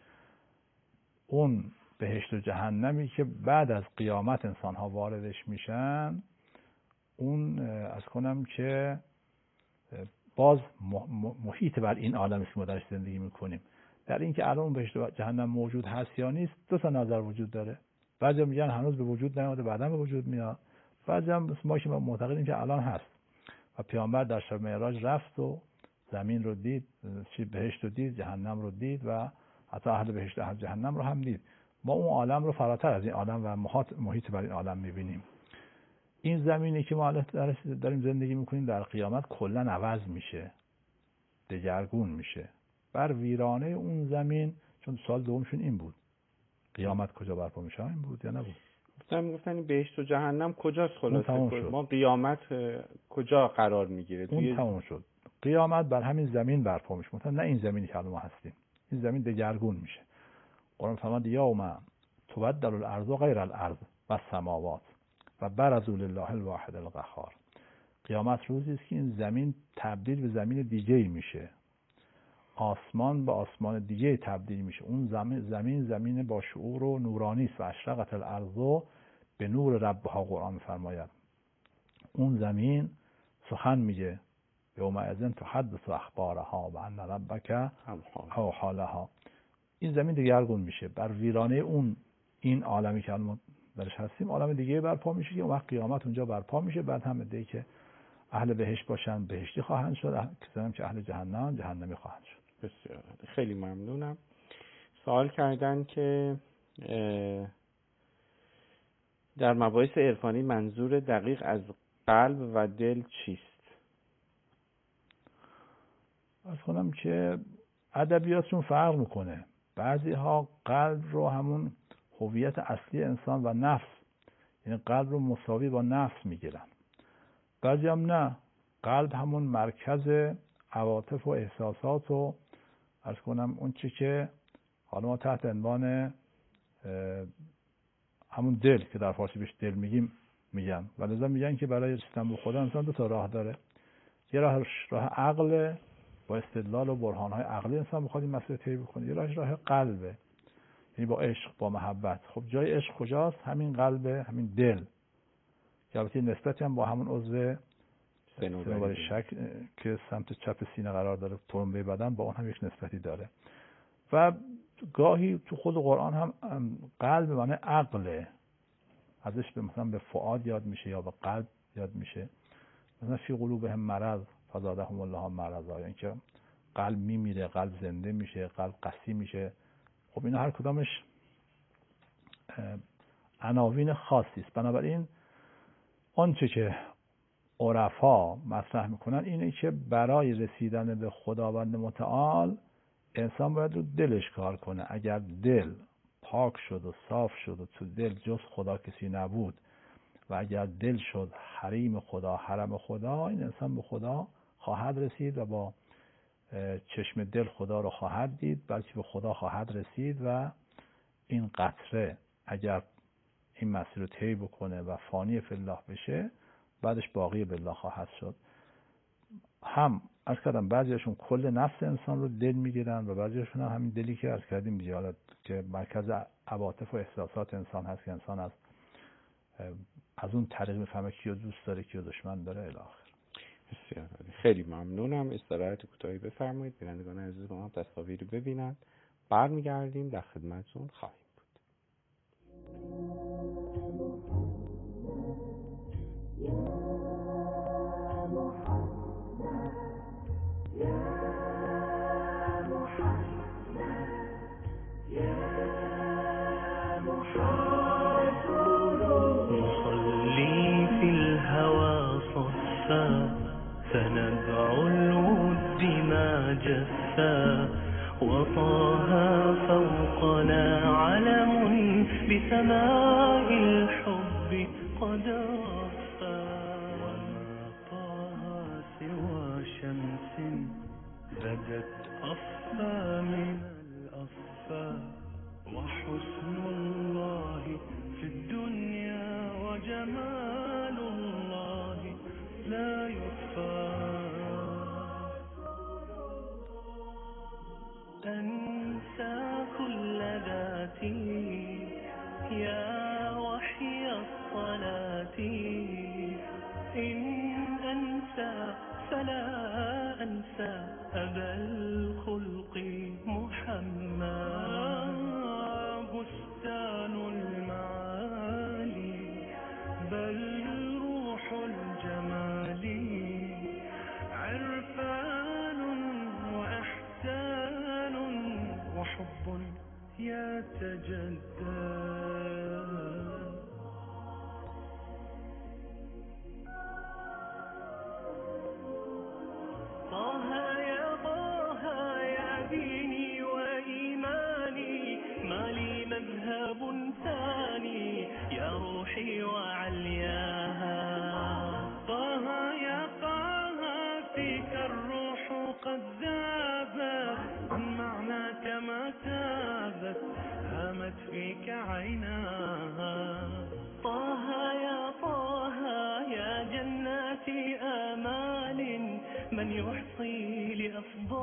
Speaker 2: اون بهشت و جهنمی که بعد از قیامت انسان ها واردش میشن، اون از کنم که باز محیط بر این عالم است که ما درش زندگی میکنیم. در این که الان بهشت و جهنم موجود هست یا نیست دو تا نظر وجود داره. بعضی میگن هنوز به وجود نیامده، بعدا به وجود میاد. بعضی هم ما که معتقدیم که الان هست و پیامبر در شب معراج رفت و زمین رو دید، بهشت رو دید، جهنم رو دید و حتی اهل بهشت و اهل جهنم رو هم دید. ما اون عالم رو فراتر از این عالم و محیط بر این عالم میبینیم. این زمینی که ما داریم زندگی میکنیم در قیامت کلا عوض میشه، دگرگون میشه بر ویرانه اون زمین. چون سال دومشون این بود، قیامت کجا برپا میشه، این بود یا نبود؟
Speaker 3: گفتن بهشت و جهنم کجاست؟ خلاصه ما
Speaker 2: شد.
Speaker 3: قیامت کجا قرار میگیره؟
Speaker 2: اون تموم شد. قیامت بر همین زمین برپا میشه، مثلا نه این زمینی که الان ما هستیم. این زمین دگرگون میشه. قرآن فرمود یوم تبدل الارض غیر الارض و السماوات. و برزوا لله الواحد القهار. قیامت روزی است که این زمین تبدیل به زمین دیگه‌ای میشه، آسمان به آسمان دیگه تبدیل میشه. اون زمین با شعور و نورانی است. و اشرقت الارض به نور ربها، قرآن فرماید. اون زمین سخن میگه، یومئذ تحدث اخبارها و ان ربک اوحی لها. این زمین دگرگون میشه، بر ویرانه این عالمی که الان درش هستیم عالم دیگه برپا میشه که اون وقت قیامت اونجا برپا میشه. بعد هم دیگه که اهل بهشت باشن بهشتی خواهند شد، کسانی که اهل جهنم جهنمی خواهند شد.
Speaker 3: بسیار خیلی ممنونم. سوال کردن که در مباحث عرفانی منظور دقیق از قلب و دل چیست؟
Speaker 2: از کنم که ادبیاتشون فرق میکنه. بعضی ها قلب رو همون هویت اصلی انسان و نفس، یعنی قلب رو مساوی با نفس میگیرن. بعضی هم نه، قلب همون مرکز عواطف و احساسات و از کنم اون چی که حالا ما تحت عنوان همون دل که در فارسی بهش دل میگیم میگن. و لذا میگن که برای رسیدن به خدا انسان دو تا راه داره. یه راه عقل با استدلال و برهانهای عقلی انسان بخواد این مسئله طی بکنه، یه راه قلبه، یعنی با عشق، با محبت. خب جای عشق کجاست؟ همین قلبه، همین دل، که البته نسبتی هم با همون عضو صنوبر شک که سمت چپ سینه قرار داره، ترنبه بدن، با اون هم یک نسبتی داره. و گاهی تو خود قرآن هم قلب معنی عقله، ازش به مثلا به فؤاد یاد میشه یا به قلب یاد میشه. مثلا فی قلوبهم مرض فزادهم الله مرضا، یعنی که قلب میمیره، قلب زنده میشه، قلب قسی میشه. خب اینا هر کدامش عناوین خاصی است. بنابراین آنچه که عرفا مطرح میکنن اینه که برای رسیدن به خداوند متعال انسان باید رو دلش کار کنه. اگر دل پاک شد و صاف شد و تو دل جز خدا کسی نبود و اگر دل شد حریم خدا، حرم خدا، این انسان به خدا خواهد رسید و با چشم دل خدا رو خواهد دید، بلکه به خدا خواهد رسید. و این قطره اگر این مسیر رو طی بکنه و فانی فی الله بشه، بعدش باقی بالله خواهد شد. هم از کردم بعضیشون کل نفس انسان رو دل میگیرن و بعضیشون هم همین دلی که از کردیم دیگه، که مرکز عواطف و احساسات انسان هست، که انسان از اون طریق میفهمه کیو دوست داره کیو دشمن داره الی آخر.
Speaker 3: بسیار خیلی ممنونم. استراحت کوتاهی بفرمایید. بینندگان عزیز با هم تصاویر ببینن، برمیگردیم در خدمتتون خواهیم بود.
Speaker 1: نصلي في الهوى صفا فنبع الود ما جفا وطه فوقنا علم بسماء الحب قد رفا وما طه سوى شمس بدت أصفى من الأصفى وحسن الله في الدنيا وجمال الله لا يخفى أنسى كل ذاتي يا وحي الصلاة إن أنسى فلا أنسى أبا الخلق محمد بستان المعالي بل روح الجمال عرفان وإحسان وحب يتجدد طه يا ديني وإيماني ما لي مذهب ثاني يا روحي وعلياها طه يا طه فيك الروح قد ذابت عن معناك ما تابت هامت فيك عيناها طه يا طه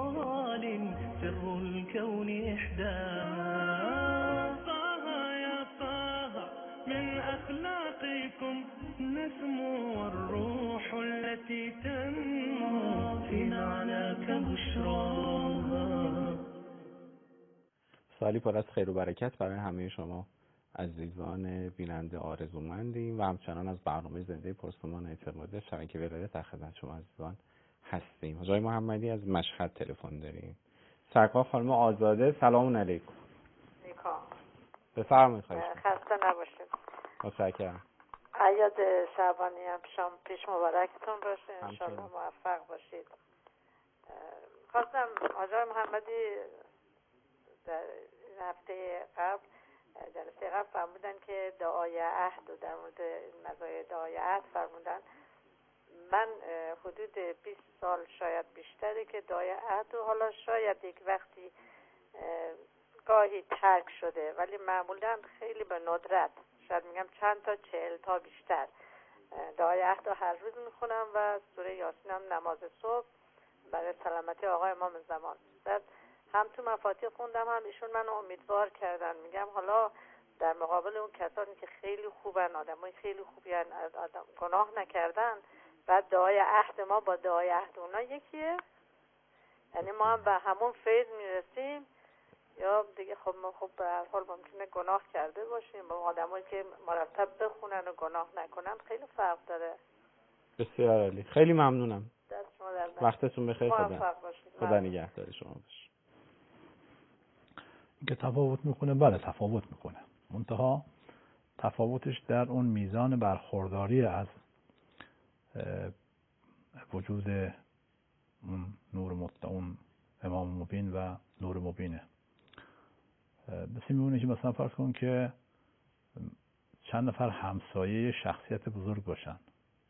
Speaker 1: خصال سر الكون إحداها. طه يا طه من أخلاقكم نسمو والروح التي تنمو في معناك بشراها.
Speaker 3: سوالی پر از خیر و برکت برای همه شما عزیزان بیننده آرزومندیم و همچنان از برنامه زنده پرسمان اعتماد شبکه ولایت در خدمت شما عزیزان هستیم. حاجی محمدی از مشهد تلفن داریم. سرکار خانم آزاده، سلام علیکم. بفرمایید.
Speaker 5: خسته نباشید.
Speaker 3: متشکرم.
Speaker 5: عیاد شعبانی هم پیش مبارکتون باشه، انشالله موفق باشید. خواستم حاجی محمدی در هفته قبل جلسه قبل فرمودن که دعای عهد و در مورد مزایای دعای عهد فرمودن. من حدود 20 سال شاید بیشتره که دعای عهد و حالا شاید یک وقتی گاهی ترک شده، ولی معمولا خیلی به ندرت، شاید میگم چند تا 40 تا بیشتر دعای عهد رو هر روز میخونم و سوره یاسین هم نماز صبح برای سلامتی آقای امام زمان. بعد هم تو مفاتیح خوندم، هم ایشون منو امیدوار کردن. میگم حالا در مقابل اون کسانی که خیلی خوبن، آدمای خیلی خوبی هن، آدم گناه نکردن، بعد دعای عهد ما با دعای عهد اونا یکیه؟ یعنی ما هم به همون فیض میرسیم یا دیگه؟ خب به هر حال ممکنه گناه کرده باشیم. با آدمایی که مرتب بخونن و گناه نکنن خیلی فرق داره.
Speaker 3: بسیار عالی، خیلی ممنونم.
Speaker 5: دست شما در نکنه.
Speaker 3: وقتتون بخیر. خدا نگهدار شما باشه.
Speaker 2: که تفاوت میکنه، بله تفاوت میکنه، منتها تفاوتش در اون میزان برخورداری از وجود اون نور اون امام مبین و نور مبینه. مثل میمونه که مثلا فرض کن که چند نفر همسایه شخصیت بزرگ باشن،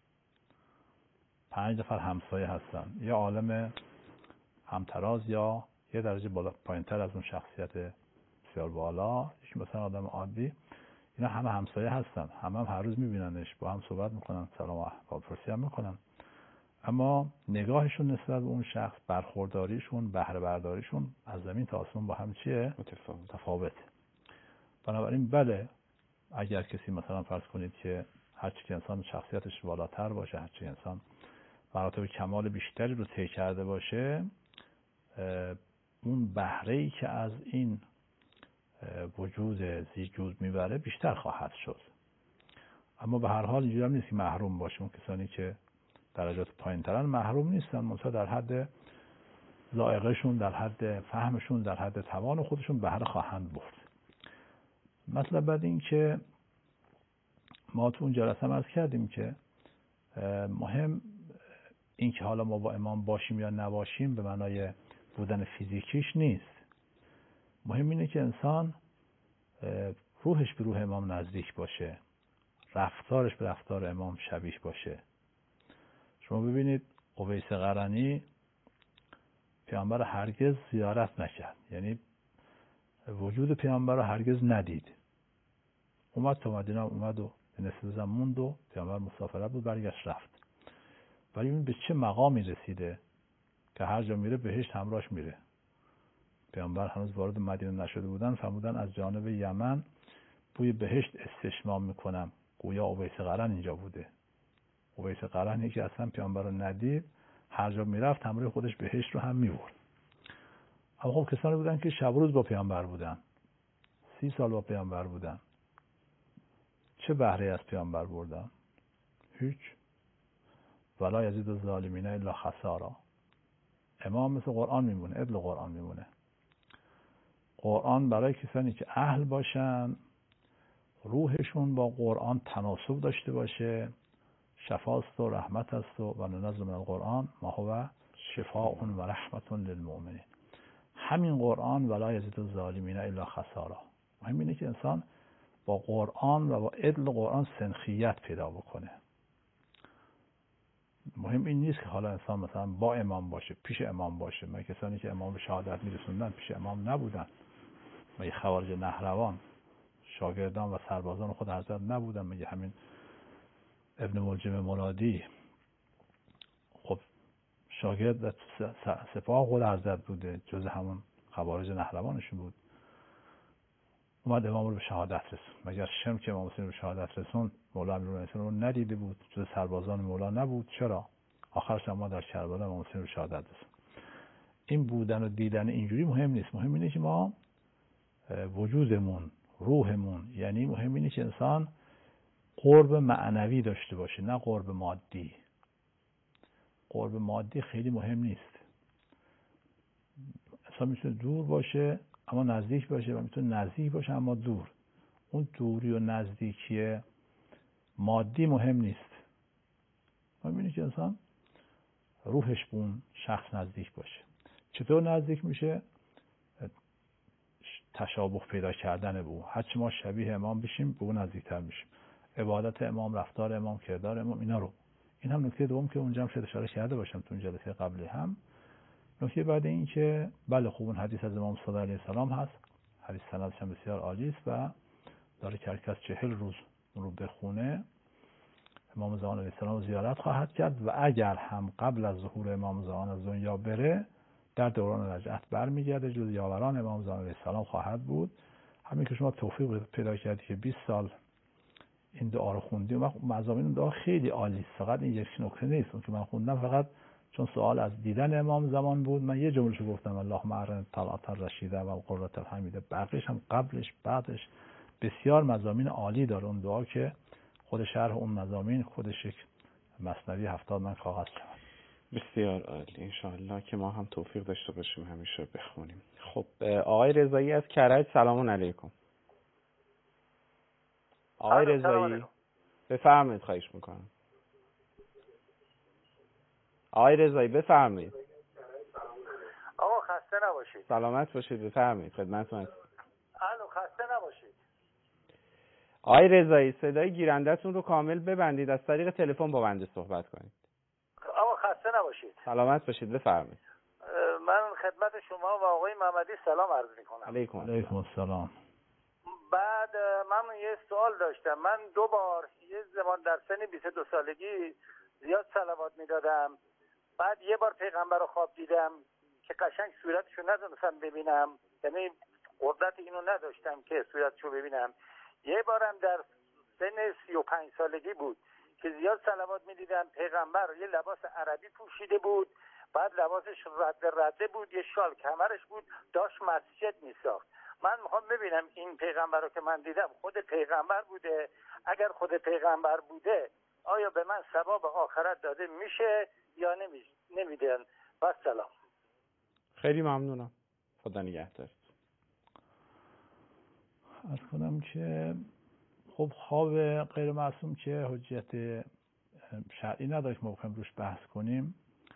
Speaker 2: 5 نفر همسایه هستن، یه عالم همتراز یا یه درجه بالا پایینتر از اون شخصیت بسیار بالا، یکی مثلا آدم عادی، اینا همه همسایه هستن، همه هر روز میبیننش، با هم صحبت میکنن، سلام و احوالپرسی هم میکنن، اما نگاهشون نسبت به اون شخص، برخورداریشون، بهره برداریشون از زمین تا آسمون با هم چیه؟ متفاوت. بنابراین بله، اگر کسی مثلا فرض کنید که هرچی که انسان شخصیتش بالاتر باشه، هرچی انسان مراتب کمال بیشتری رو طی کرده باشه، اون بهره‌ای که از این وجود زیجوز میبره بیشتر خواهد شد. اما به هر حال اینجوری هم نیست که محروم باشه. اون کسانی که درجات پایین‌ترن محروم نیستن، منتها در حد ذائقه‌شون، در حد فهمشون، در حد توان خودشون بهره خواهند برد. مطلب بعد این که ما تو اون جلسه هم عرض کردیم که مهم این که حالا ما با امام باشیم یا نباشیم به معنای بودن فیزیکیش نیست. مهم اینه که انسان روحش به روح امام نزدیک باشه، رفتارش به رفتار امام شبیه باشه. شما ببینید اویس قرنی پیامبر هرگز زیارت نکرد، یعنی وجود پیامبر رو هرگز ندید. اومد تا مدینه، اومد و نصف زمان و پیامبر مسافرت بود، برگشت رفت. ولی این به چه مقامی رسیده که هر جا میره بهشت همراهش میره. پیامبر هنوز وارد مدینه نشده بودن، فرمودن از جانب یمن بوی بهشت استشمام میکنم، گویا اویس قرن اینجا بوده. اویس قرنی که اصلا پیامبر رو ندید، هر جا میرفت همراه خودش بهشت رو هم میبرد. اما خب کسانی بودن که شب روز با پیامبر بودن، 30 سال با پیامبر بودن، چه بهره از پیامبر بردن؟ هیچ. ولا یزید الظالمین الا خسارا. امام مثل قرآن میمونه، ابل قرآن میمونه. قرآن برای کسانی که اهل باشن، روحشون با قرآن تناسب داشته باشه، شفاست و رحمت است و ننزل من القرآن ما هو شفاء و رحمت للمؤمنین. همین قرآن ولا یزید الظالمین الا خسارا. مهم اینه که انسان با قرآن و با عدل قرآن سنخیت پیدا بکنه. مهم این نیست که حالا انسان مثلا با امام باشه، پیش امام باشه. ما کسانی که امام به شهادت میرسوندن پیش امام نبودن. ما خوارج نهروان شاگردان و سربازان خود حضرت نبودن. میگه همین ابن ملجم مرادی خب شاگرد سپاه قول ارزد بوده، جز همون خوارج نهروانشون بود. اومد امام رو به شهادت رسون. مگر شرم که امام حسین رو به شهادت رسون مولا امیرالمومنین رو ندیده بود، جز سربازان مولا نبود؟ چرا؟ آخرش ما در کربلا امام حسین رو به شهادت رسون. این بودن و دیدن اینجوری مهم نیست. مهم اینه که ما وجودمون، روحمون، یعنی مهم اینه که انسان قرب معنوی داشته باشه، نه قرب مادی. قرب مادی خیلی مهم نیست. انسان میتونه دور باشه اما نزدیک باشه و میتونه نزدیک باشه اما دور. اون دوری و نزدیکی مادی مهم نیست. مهم اینه که انسان روحش به اون شخص نزدیک باشه. چطور نزدیک میشه؟ تشابه پیدا کردن به او. هرچی ما شبیه امام بشیم به اون نزدیکتر میشیم. عبادت امام، رفتار امام، کردار امام، اینا رو. این هم نکته دوم که اونجا هم شاید اشاره کرده باشم تو اون جلسه قبلی هم. نکته بعد این که بله خوب اون حدیث از امام صادق علیه السلام هست. حدیث سندش هم بسیار عالی است و داره که هر کس 40 روز اون رو بخونه امام زمان علیه السلام زیارت خواهد کرد و اگر هم قبل از ظهور امام زمان از دنیا بره در دوران رجعت برمیگرده، جز یاوران امام زمان علیه السلام خواهد بود. همین که شما توفیق پیدا کردی که 20 سال این دعا رو خوندیم و مضامین دعا خیلی عالی است. فقط این یک نکته نیست. اون که من خوندم فقط چون سوال از دیدن امام زمان بود، من یه جملهشو گفتم اللهم ارنا طلعت الرشیده و القرة الحمیده. بقیش هم قبلش بعدش بسیار مضامین عالی داره اون دعا که خود شرح اون مضامین خودش یک مثنوی 70 من کاغذ شد.
Speaker 3: بسیار عالی. انشاءالله که ما هم توفیق داشته باشیم همیشه بخونیم. خب آقای رضایی از کرج، سلام علیکم. آقای رضایی بفرمایید، خواهش میکنم. آقای رضایی بفرمایید.
Speaker 4: آقا خسته نباشید.
Speaker 3: سلامت باشید، بفرمایید خدمتتون هستم.
Speaker 4: الو خسته نباشید.
Speaker 3: آقای رضایی صدای گیرنده‌تون رو کامل ببندید، از طریق تلفن با بنده صحبت کنید.
Speaker 4: آقا خسته نباشید.
Speaker 3: سلامت باشید، بفرمایید.
Speaker 4: من خدمت شما و آقای محمدی سلام عرض میکنم.
Speaker 3: علیکم
Speaker 2: السلام.
Speaker 4: بعد من یه سوال داشتم. من 2 بار یه زمان در سن 22 سالگی زیاد صلوات میدادم. بعد یه بار پیغمبر رو خواب دیدم که قشنگ صورتشو ندونستم ببینم، یعنی قدرت اینو نداشتم که صورتشو ببینم. یه بارم در سن 35 سالگی بود که زیاد صلوات میدیدم. پیغمبر یه لباس عربی پوشیده بود، بعد لباسش رده بود، یه شال کمرش بود، داشت مسجد میساخت. من میخوام ببینم این پیغمبر رو که من دیدم خود پیغمبر بوده؟ اگر خود پیغمبر بوده آیا به من ثواب آخرت داده میشه یا نمیدن؟ و سلام.
Speaker 3: خیلی ممنونم. خدا نگهدار.
Speaker 2: عرض کنم که خب خواب غیر معصوم که حجت شرعی نداره که ما بخوایم روش بحث کنیم.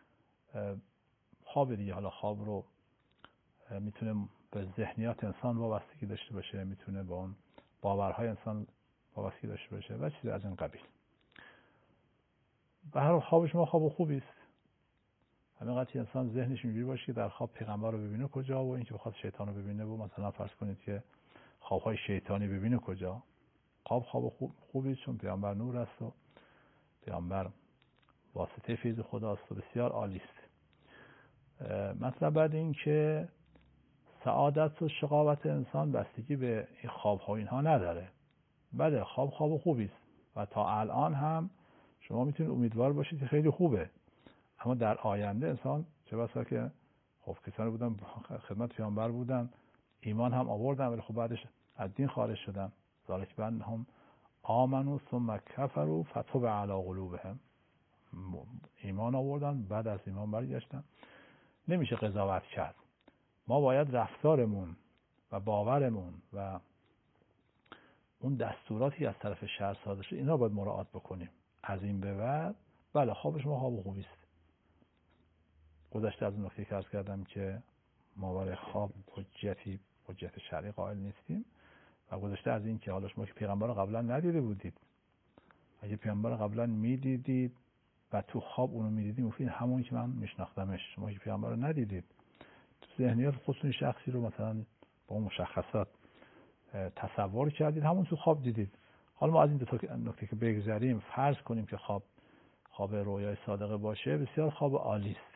Speaker 2: خواب دیگه، حالا خواب رو میتونه به ذهنیات انسان وابستگی داشته باشه، میتونه با اون باورهای انسان وابستگی داشته باشه و چیزی از این قبیل. به هر حال خوابش ما خواب خوبی است. همینقدر که انسان ذهنش اینجوری باشه که در خواب پیغمبر رو ببینه کجا و اینکه بخواد شیطان رو ببینه و مثلا فرض کنید که خوابهای شیطانی ببینه کجا. خواب خوبی چون پیغمبر نور است و پیغمبر واسطه فیض خداست و بسیار عالی است. مطلب بعد این که سعادت و شقاوت انسان بستگی به این خواب‌ها اینها نداره. بله خواب خوبی است و تا الان هم شما میتونید امیدوار باشید که خیلی خوبه، اما در آینده انسان چه بسا که خب کسانی بودن خدمت پیامبر بودن، ایمان هم آوردن ولی خب بعدش از دین خارج شدن. ذالک بانهم آمنوا ثم کفروا فتطبع علی قلوبهم. ایمان آوردن بعد از ایمان برگشتن. نمیشه قضاوت کرد. ما باید رفتارمون و باورمون و اون دستوراتی از طرف شرع صادر شده اینا باید مراعات بکنیم. از این به بعد بله خوابش ما خواب خوبی است. گذشته از نکته که عرض کردم که ما برای خواب حجت شرعی قائل نیستیم و گذشته از این که حالا شما که پیغمبر رو قبلا ندیده بودید، اگه پیغمبر رو قبلا میدیدید و تو خواب اونو میدیدید مفید همون که من میشناختمش. شما که پیغمبر رو ندیدید تو ذهنیات خودتون شخصی رو مثلا با اون مشخصات تصور کردید، همون تو خواب دیدید. حالا ما از این دو تا نکته که بگذریم، فرض کنیم که خواب رویای صادقه باشه، بسیار خواب عالی است.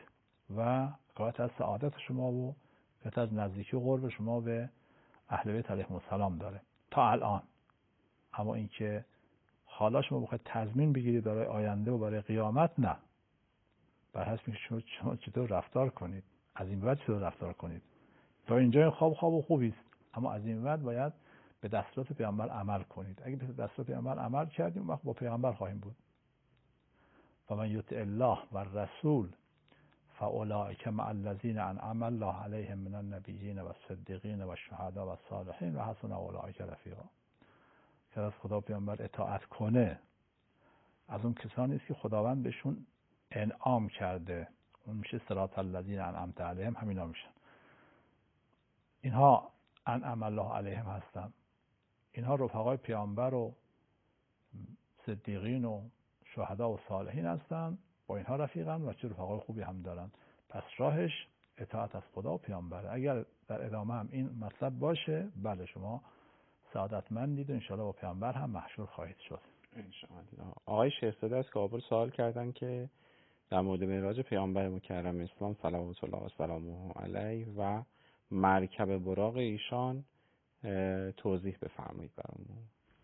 Speaker 2: و حکایت از سعادت شما و حکایت از نزدیکی و قرب شما به اهل بیت علیهم السلام داره تا الان. اما اینکه حالا شما بخواید تضمین بگیرید برای آینده و برای قیامت، نه. بر حسب اینکه شما چطور رفتار کنید، از این بعد چطور رفتار کنید. تا اینجا خواب و خوبی است، اما از این بعد باید به دستورات پیامبر عمل کنید. اگه به دستورات پیامبر عمل کردیم، اون وقت با پیامبر خواهیم بود. فمن یطع الله و الرسول فاولئک مع الذین انعم الله علیهم من النبیین و الصدیقین و الشهداء و الصالحین و حسن اولئک رفیقا. که از خدا پیامبر اطاعت کنه، از اون کسانی است که خداوند بهشون انعام کرده. اون میشه صراط الذین انعمت علیهم، همینا میشن. اینها انعم الله علیهم هستن. اینها رفقای پیامبر و صدیقین و شهدا و صالحین هستن. با اینها رفیقن و چه رفقای خوبی هم دارن. پس راهش اطاعت از خدا و پیامبره. اگر در ادامه هم این مطلب باشه، بله شما سعادتمندید و انشاءالله با پیامبر هم محشور خواهید شد.
Speaker 3: انشاءالله. آقای شهزاده از کابل سوال کردن که در مورد معراج پیامبر مکرم اسلام صلوات الله و سلامه علیه و مرکب براق ایشان توضیح بفرمایید برامون.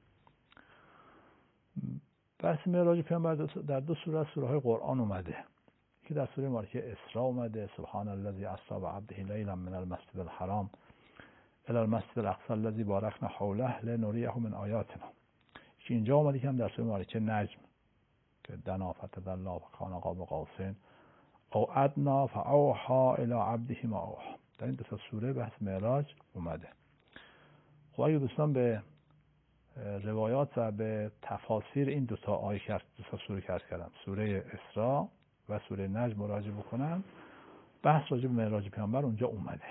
Speaker 2: بحث معراج پیامبر در دو سوره سوره‌های قرآن اومده. که در سوره مبارکه اسراء اومده سبحان الذی اسری بعبده لیلا من المسجد الحرام الی المسجد الاقصی الذی بارکنا حوله لنریه من آیاتنا. که اینجا اومده که هم در سوره مبارکه نجم که دنا فتدلی فکان قاب قوسین او ادنی فاوحی الی عبده ما اوحی. در این دو تا سوره بحث معراج اومده. خب اگه دوستان به روایات و به تفاسیر این دو تا آیه که دو تا سوره که عرض کردم، سوره اسراء و سوره نجم مراجعه بکنن، بحث راجع به معراج پیامبر اونجا اومده.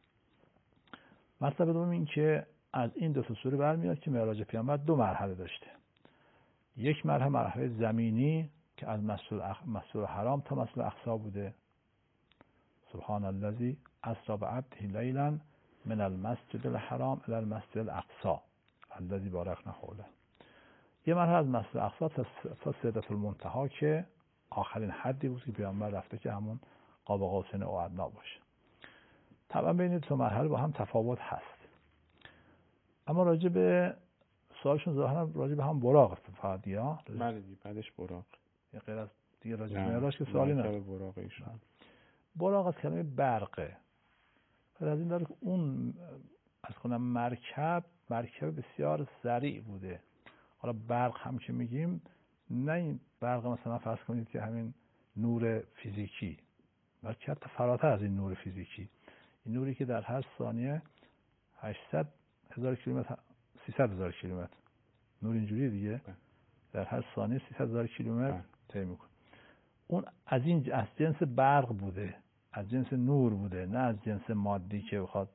Speaker 2: مطلب دوم این که از این دو تا سوره برمیاد که معراج پیامبر دو مرحله داشته. یک مرحله زمینی که از مسجد حرام تا مسجد اقصی بوده. سبحان الذی اسری بعبده لیلا من المسجد الحرام الی المسجد الاقصی الذی بارکنا حوله. یه مرحله از مسجد اقصی تا سدرة المنتهی که آخرین حدی بود که پیامبر رفته که همون قاب قوسین او ادنی باشه. طبعا بین دو مرحله با هم تفاوت هست. اما راجع به سوالشون ظاهرا راجع به هم براق فقط یا
Speaker 3: بله بعدش براق.
Speaker 2: یه غیر از دیگه راجع به معراج که سوالی نه.
Speaker 3: براق ایشان.
Speaker 2: براق از کلمه برقه. غیر از این داره که اون از کنم مرکب بسیار سریع بوده. حالا برق هم که میگیم نه این برق مثلا فرض کنید که همین نور فیزیکی، بلکه حتی فراتر از این نور فیزیکی. این نوری که در هر ثانیه 800,000 کیلومتر 300,000 کیلومتر نور اینجوری دیگه در هر ثانیه 300,000 کیلومتر طی میکنه. اون از جنس برق بوده، از جنس نور بوده، نه از جنس مادی که بخواد.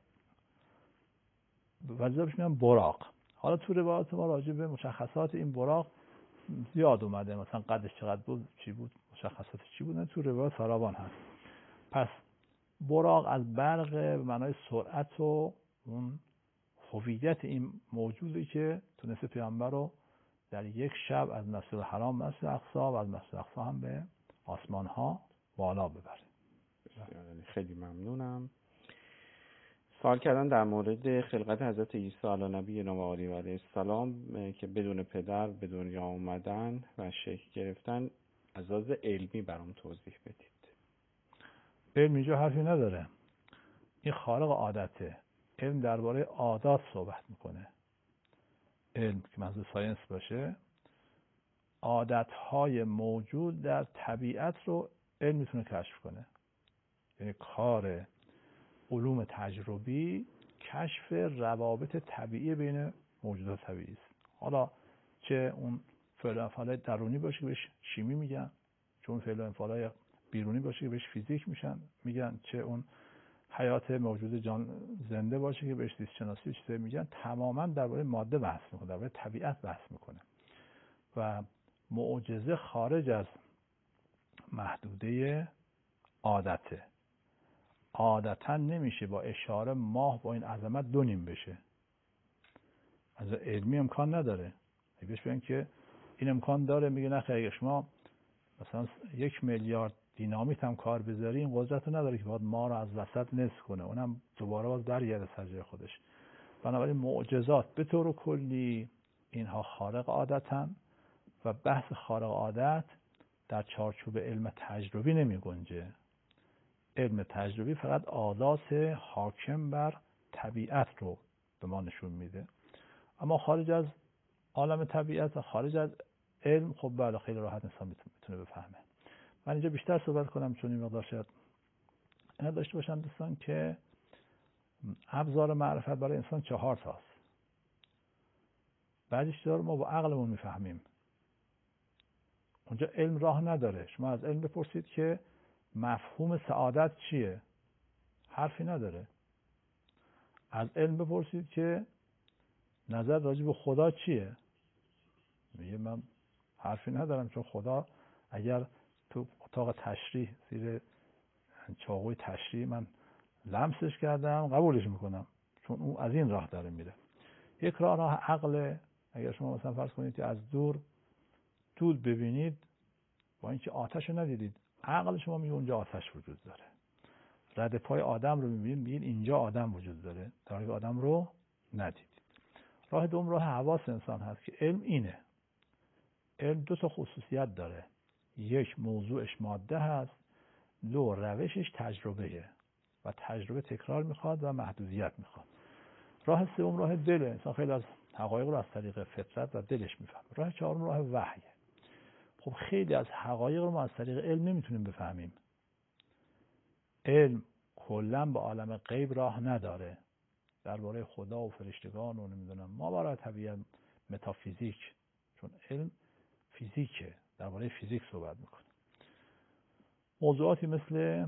Speaker 2: وظیفش میگن براق. حالا تو روایات ما راجع به مشخصات این براق زیاد اومده، مثلا قدش چقدر بود، چی بود، مشخصاتش چی بود، تو روایات فراوان هست. پس براق از برق به معنای سرعت و اون هویت این موجودی که تونسته پیامبر رو در یک شب از مسجد الحرام مسجد اقصی و از مسجد اقصی هم به آسمان ها بالا ببره.
Speaker 3: خیلی ممنونم. سوال کردن در مورد خلقت حضرت عیسی علی نبی و علیه السلام که بدون پدر به دنیا آمدن و شکل گرفتن، از لحاظ علمی برام توضیح بدید.
Speaker 2: علم اینجا حرفی نداره. این خارق عادته. علم درباره عادات صحبت میکنه. علم که منظور ساینس باشه، عادتهای موجود در طبیعت رو علم میتونه کشف کنه. یعنی کار علوم تجربی کشف روابط طبیعی بین موجودات طبیعی است. حالا چه اون فعل و افعال درونی باشه که بهش شیمی میگن، چه اون فعل و افعال بیرونی باشه که بهش فیزیک میگن، چه اون حیات موجود جان زنده باشه که بهش زیست شناسی چیزایی میگن. تماما درباره ماده بحث میکنه، درباره طبیعت بحث میکنه و معجزه خارج از محدوده عادته. عادتا نمیشه با اشاره ماه با این عظمت 2 نیم بشه. از علمی امکان نداره. اگه بهش بگن که این امکان داره، میگه نه خیلی، شما مثلا 1 میلیارد دینامیت هم کار بذاری این قدرت رو نداره که باید ما رو از وسط نصف کنه، اونم دوباره باز برگرده سر جای خودش. بنابراین معجزات به طور کلی اینها خارق عادتن و بحث خارق عادت در چارچوب علم تجربی نمی گنجه. علم تجربی فقط آداس حاکم بر طبیعت رو به ما نشون میده، اما خارج از عالم طبیعت و خارج از علم خب بله خیلی راحت انسان میتونه بفهمه. من اینجا بیشتر صحبت کنم چون این مقدار شاید اینا داشته باشم دوستان که ابزار معرفت برای انسان 4 تاست. بعضی چیزا رو ما با عقلمون میفهمیم، اونجا علم راه نداره. شما از علم بپرسید که مفهوم سعادت چیه، حرفی نداره. از علم بپرسید که نظر راجع به خدا چیه، میگه من حرفی ندارم، چون خدا اگر تو اتاق تشریح زیر چاقوی تشریح من لمسش کردم قبولش میکنم، چون اون از این راه داره میره. یک راه عقل. اگر شما مثلا فرض کنید که از دور دود ببینید با اینکه آتش رو ندیدید، عقل شما میگه اونجا آتش وجود داره. رد پای آدم رو میبینید میگید اینجا آدم وجود داره، در حالی که آدم رو ندیدید. راه دوم راه حواس انسان هست که علم اینه. علم 2 تا خصوصیت داره، یک موضوعش ماده هست، 2 روشش تجربهه و تجربه تکرار میخواد و محدودیت میخواد. راه سوم راه دله. انسان خیلی از حقایق رو از طریق فطرت و دلش میفهمه. راه چهارم راه وحیه. خب خیلی از حقایق رو ما از طریق علم نمیتونیم بفهمیم. علم کلا به عالم غیب راه نداره. درباره خدا و فرشتگان و نمیدونم ما برای طبیعت متافیزیک، چون علم فیزیکه، درباره فیزیک صحبت میکنه. موضوعاتی مثل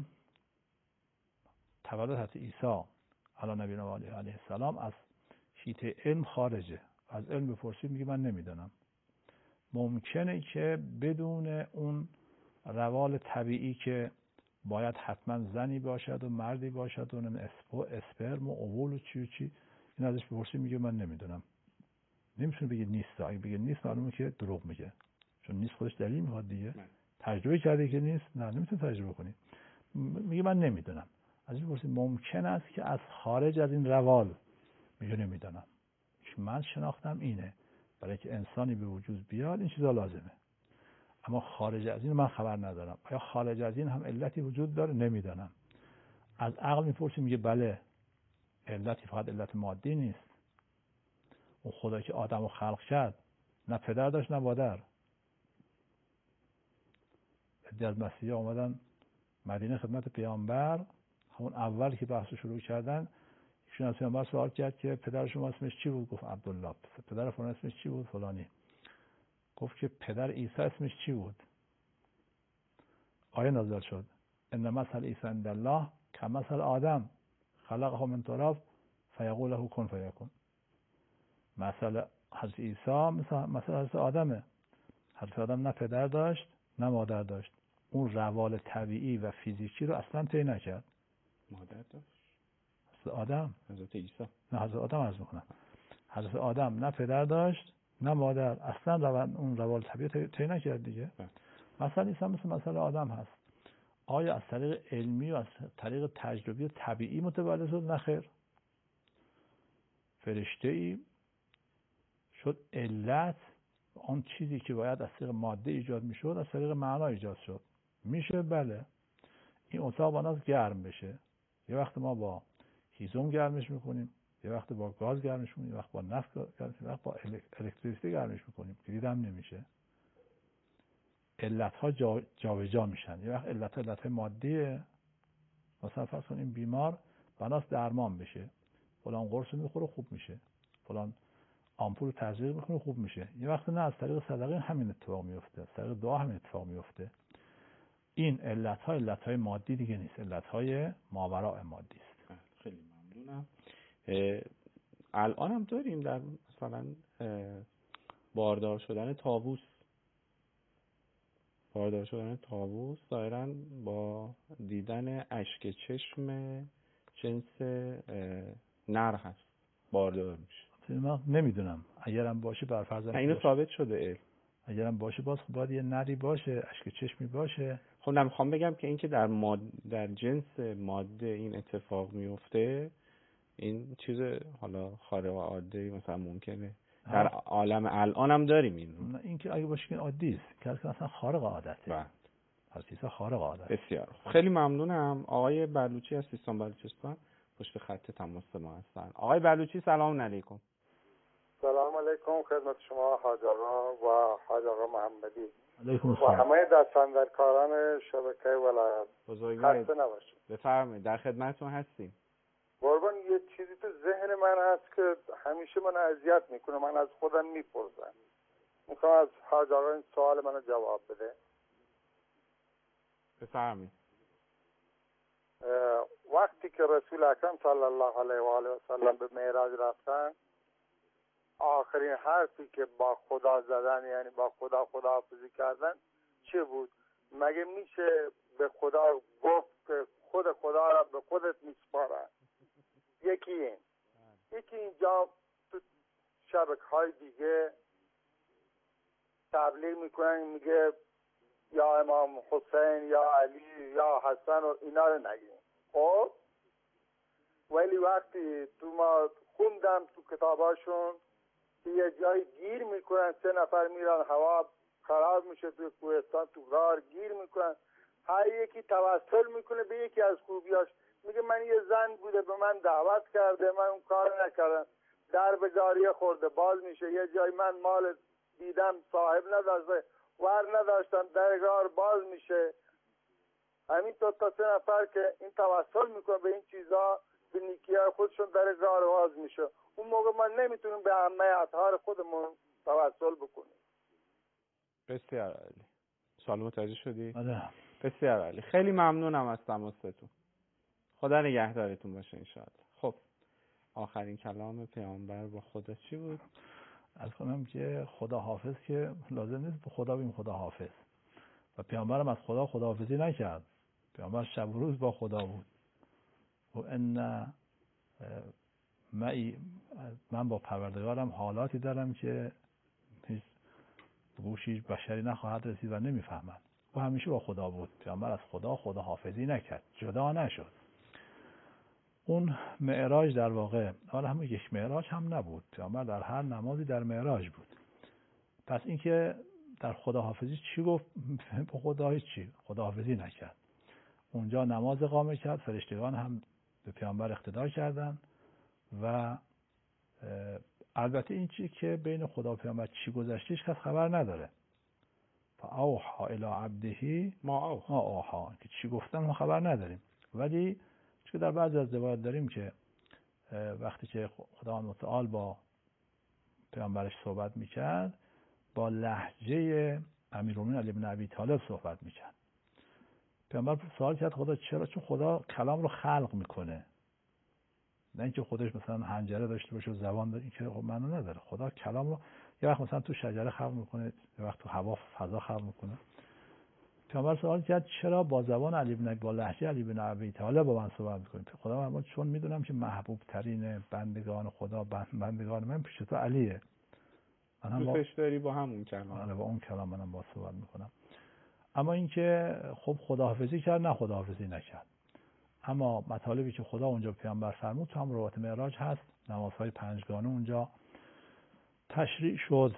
Speaker 2: تولد حضرت عیسی علی نبینا و علیه السلام از حیطه علم خارجه. از علم بپرسید میگه من نمیدونم. ممکنه که بدون اون روال طبیعی که باید حتما زنی باشد و مردی باشد و اسپرم و اوول و چی و چی، این ازش بپرسید میگه من نمیدونم. نمیتونه بگه نیست. اگه بگه نیست معلومه که دروغ میگه، چون نیست خودش دلیل میخواد دیگه. تجربه کرده که نیست، نه نمیتونه تجربه کنی. میگه من نمیدونم. ازش بپرسید ممکن است که از خارج از این روال، میگه نمیدونم. من شناختم اینه، برای که انسانی به وجود بیاد این چیزا لازمه، اما خارج از این من خبر ندارم. آیا خارج از این هم علتی وجود داره؟ نمیدونم. از عقل میپرسیم میگه بله، علتی فقط علت مادی نیست. اون خدا که آدم رو خلق کرد نه پدر داشت نه مادر. عده از مسیحا اومدن مدینه خدمت پیامبر، همون اول که بحث شروع کردن ایشون از پیامبر سوال کرد که پدر شما اسمش چی بود؟ گفت عبدالله. پدر فلان اسمش چی بود؟ فلانی. گفت که پدر عیسی اسمش چی بود؟ آیه نازل شد ان مثل عیسی عند الله کمثل آدم خلقه من تراب فیقول له کن فیکون. مثل حضرت عیسی مثل حضرت آدمه. حضرت آدم نه پدر داشت نه مادر داشت. اون روال طبیعی و فیزیکی رو اصلا طی نکرد.
Speaker 3: مادر داشت
Speaker 2: حضرت آدم.
Speaker 3: حضرت عیسی
Speaker 2: نه حضرت آدم عرض میکنم. حضرت آدم نه پدر داشت نه مادر، اصلا اون روال طبیعی طی نکرد دیگه. مثلا عیسی مثل آدم هست. آیا از طریق علمی و از طریق تجربی و طبیعی متولد شد؟ نه خیر. فرشته ای شد علت آن چیزی که باید از طریق ماده ایجاد میشد از طریق معنا ایجاد شد. میشه بله. این اتاق با ناز گرم بشه، یه وقت ما با هیزم گرمش میکنیم، یه وقت با گاز گرمش میکنیم، یه وقت با نفت گرمش میکنیم، یه وقت با الکتریسیته گرمش میکنیم. دیدم نمیشه. علتها جابجا میشن. یه وقت علتهای مادیه. مثلا فرض کن این بیمار بناس درمان بشه، فلان قرص میخوره خوب میشه، فلان آمپول تزریق میکنه خوب میشه. یه وقت نه، از طریق صدقه همین اتفاق میفته، از طریق دعا همین اتفاق میفته. این علتهای مادی دیگه نیست، علتهای ماوراء مادی است.
Speaker 3: خیلی ممنونم. الان هم داریم در مثلا باردار شدن طاووس ظاهراً با دیدن اشک چشم جنس نر هست باردار میشه.
Speaker 2: من نمیدونم، اگرم باشه بر فرض
Speaker 3: اینو ثابت شده.
Speaker 2: اگرم باشه باز باید یه نری باشه، اشک چشمی باشه.
Speaker 3: خب نمیخوام بگم که این که در جنس ماده این اتفاق میفته این چیز حالا خارق العاده مثلا ممکنه در عالم الان هم داریم
Speaker 2: این که اگه باشه که عادی است، که اصلا خارق عادته.
Speaker 3: بله.
Speaker 2: حسیسا خارق عادت.
Speaker 3: بسیار خیلی ممنونم. آقای بلوچی از سیستان بلوچستان پشت خط تماس ما هستن. آقای بلوچی سلام علیکم.
Speaker 6: سلام علیکم خدمت شما حاج آقا و حاج آقا محمدی
Speaker 2: علیکم
Speaker 6: و
Speaker 2: السلام.
Speaker 6: همه دستاندرکاران شبکه ولایت.
Speaker 3: بزرگوارید.
Speaker 6: خسته نباشید.
Speaker 3: بفرمایید در خدمتتون هستیم.
Speaker 6: قربان یه چیزی تو ذهن من هست که همیشه من اذیت میکنه، من از خودم میپرسم، میخوام از حاج آقا این سوال منو جواب بده.
Speaker 3: بفرمایید.
Speaker 6: وقتی که رسول اکرم صلی الله علیه و آله و سلم به معراج رفتن، آخرین حرفی که با خدا زدن، یعنی با خدا خداحافظی کردن، چه بود؟ مگه میشه به خدا گفت که خود خدا را به خودت میسپارم؟ یکی اینجا تو شبکه‌های دیگه تبلیغ میکنن، میگه یا امام حسین یا علی یا حسن و اینا رو نگیم. خب ولی وقتی ما خوندم تو کتاباشون که یه جایی گیر میکنن، 3 نفر میرن، هوا خراب میشه، تو کوهستان تو غار گیر میکنن، هر یکی توسل میکنه به یکی از خوبیاش، میگه من یه زن بوده به من دعوت کرده، من اون کار نکردم، در به جاریه خورده باز میشه. یه جایی من مال دیدم صاحب نداشته، ور نداشتم، در غار باز میشه. همینطور تا 3 نفر که این توسل میکنه به این چیزا، به نیکی‌های خودشون در غار باز میشه. اون موقع ما نمیتونیم به همه اطهار خودمون توسل بکنیم.
Speaker 3: بسیار عالی. سوال متوجه شدی؟
Speaker 2: آره.
Speaker 3: بسیار عالی. خیلی ممنونم از تماستون. خدا نگهدارتون باشه انشاءالله. خب آخرین کلام پیامبر با خدا چی بود؟
Speaker 2: از کنم که خدا حافظ که لازم نیست به خدا بگیم خدا حافظ، و پیامبرم از خدا خداحافظی نکرد. پیامبر شب و روز با خدا بود. و ان من با پروردگارم حالاتی دارم که هیچ گوشی بشری نخواهد رسید و نمیفهمم. و همیشه با خدا بود. پیامبر از خدا خداحافظی نکرد، جدا نشد. اون معراج در واقع حالا هم یک معراج هم نبود، پیامبر در هر نمازی در معراج بود. پس اینکه در خداحافظی چی گفت؟ به خدا چی خداحافظی نکرد. اونجا نماز اقامه کرد، فرشتگان هم به پیامبر اقتدا کردند و البته این چی که بین خدا و پیامبر چی گذشته هیچ کس خبر نداره. فاوحى الی عبده ما اوحى، که چی گفتن ما خبر نداریم. ولی چون در بعضی از روایات داریم که وقتی که خداوند متعال با پیامبرش صحبت میکرد با لهجه امیرالمومنین علی بن ابی طالب صحبت میکرد. پیامبر سوال کرد خدا چرا؟ چون خدا کلام رو خلق میکنه، نه اینکه خودش مثلا حنجره داشته باشه و زبان داره، این که خب معنی نداره. خدا کلام رو یه وقت مثلا تو شجره خلق میکنه، یه وقت تو هوا فضا خلق میکنه. پیامبر سوال کرد چرا با زبان علی بن با لهجه علی بن ابی طالب با من صحبت میکنید؟ خدا فرمود چون میدونم که محبوب ترین بندگان خدا بندگان من پیش تو علیه، من
Speaker 3: دوستش داری با همون کلام.
Speaker 2: با اون کلام منم با صحبت میکنم. اما اینکه خب خداحافظی کرد نه خداحافظی نکرد. اما مطالبی که خدا اونجا پیامبر فرمود تو هم روایت معراج هست، نمازهای 5گانه اونجا تشریع شد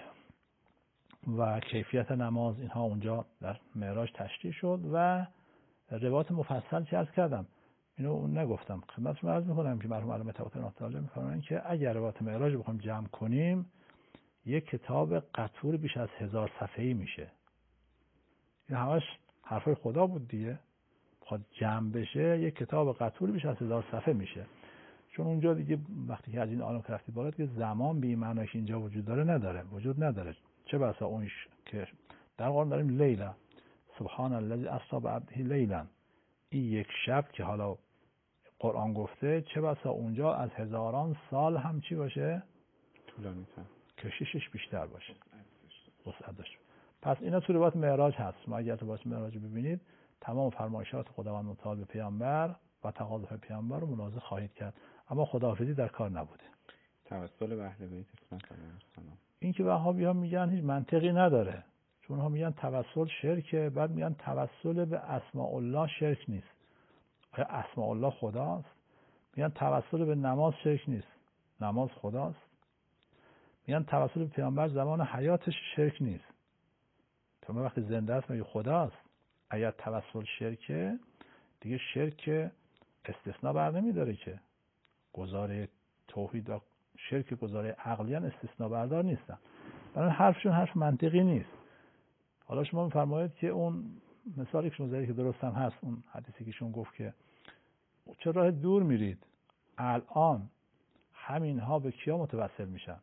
Speaker 2: و کیفیت نماز اینها اونجا در معراج تشریح شد و روایت مفصل که عرض کردم اینو نگفتم خدمتتون عرض میکنم که مرحوم علامه طاهری میفرمایند که اگر روایت معراج رو بخوایم جمع کنیم یک کتاب قطور بیش از 1000 صفحه‌ای میشه. این همش حرفای خدا بود دیگه، بخواد جمع بشه یک کتاب قطور بیش از 1000 صفحه میشه. چون اونجا دیگه وقتی که از این عالم رفتی بالا که زمان به این معناش اینجا وجود نداره. چه بسا اونش که در قرآن داریم لیلا سبحان الذی اسری بعبده لیلا، این یک شب که حالا قرآن گفته، چه بسا اونجا از هزاران سال هم چی باشه؟
Speaker 3: طولانی‌تر،
Speaker 2: کششش بیشتر باشه، وسعت داشته. پس اینا تو روایت معراج هست. ما اگر تو روایت معراج ببینید تمام فرمایشات خداوند متعال به پیامبر و تقاضای پیامبر رو ملاحظه خواهید کرد، اما خداحافظی در کار نبوده.
Speaker 3: توسل به اهل بیت اسمت علیهم السلام.
Speaker 2: این که وهابی‌ها میگن هیچ منطقی نداره، چون ها میگن توسل شرکه، بعد میگن توسل به اسماء الله شرک نیست. آیا اسماء الله خداست؟ میگن توسل به نماز شرک نیست، نماز خداست. میگن توسل به پیامبر زمان حیاتش شرک نیست، پیامبر وقتی زنده است میگه خداست. اگر توسل شرکه دیگه شرک استثناء بر نمیداره که گزاره توحید و شرک گزاره عقلیان استثناء بردار نیستن. برای حرفشون حرف منطقی نیست. حالا شما میفرمایید که اون مثالی که شما زدید که درست هم هست، اون حدیثی که شما گفت که چه راه دور میرید، الان همین ها به کیا متوسل میشن؟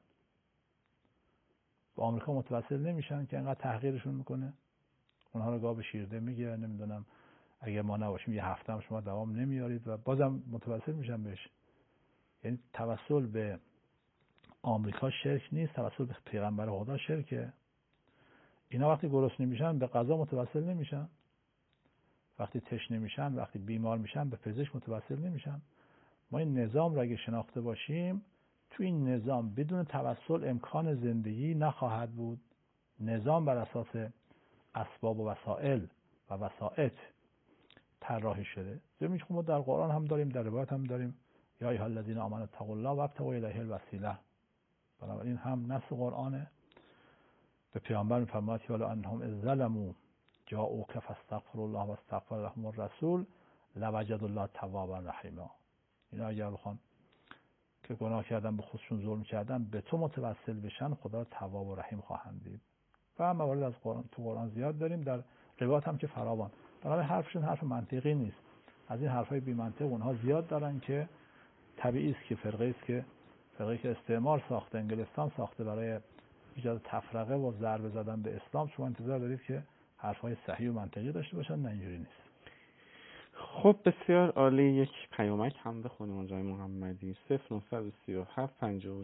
Speaker 2: به آمریکا متوسل نمیشن که انقدر تحقیرشون میکنه، اونها رو گاه به شیرده میگه، نمیدونم اگه ما نباشیم یه هفته هم شما دوام نمیارید و بازم متوسل میشن بهش. یعنی توسل به آمریکا شرک نیست، توسل به پیغمبر خدا شرکه. اینا وقتی گرسنه میشن به غذا متوسل نمیشن، وقتی تشنه میشن، وقتی بیمار میشن به پزشک متوسل نمیشن. ما این نظام رو اگه شناخته باشیم، تو این نظام بدون توسل امکان زندگی نخواهد بود. نظام بر اساس اسباب و وسائل و وسائط طراحی شده. زمین که ما در قرآن هم داریم، در روایت هم داریم، یا ایها الذین آمنوا اتقوا الله وابتغوا الیه الوسیله. بنابراین هم نص قرآنه. به پیامبر میفرماید که ولو انهم اذ ظلموا جاءوک فاستغفروا الله واستغفر لهم الرسول لوجدوا الله توابا رحیما. اینا اگر بخوان که گناه کردن، به خودشون ظلم کردن، به تو متوسل بشن، خدا را تواب و رحیم خواهند دید. و موارد از قرآن تو قرآن زیاد داریم، در روایات هم که فراوان. برای حرفشون حرف منطقی نیست. از این حرفای بی منطق اونها زیاد دارن که طبیعی است که فرقه‌ای که استعمار ساخته، انگلستان ساخته برای ایجاد تفرقه و ضربه زدن به اسلام، شما انتظار دارید که حرفای صحیح و منطقی داشته باشن؟ نه، اینجوری نیست.
Speaker 3: خب بسیار عالی. یک پیامک هم بخونیم آقای محمدی. 0937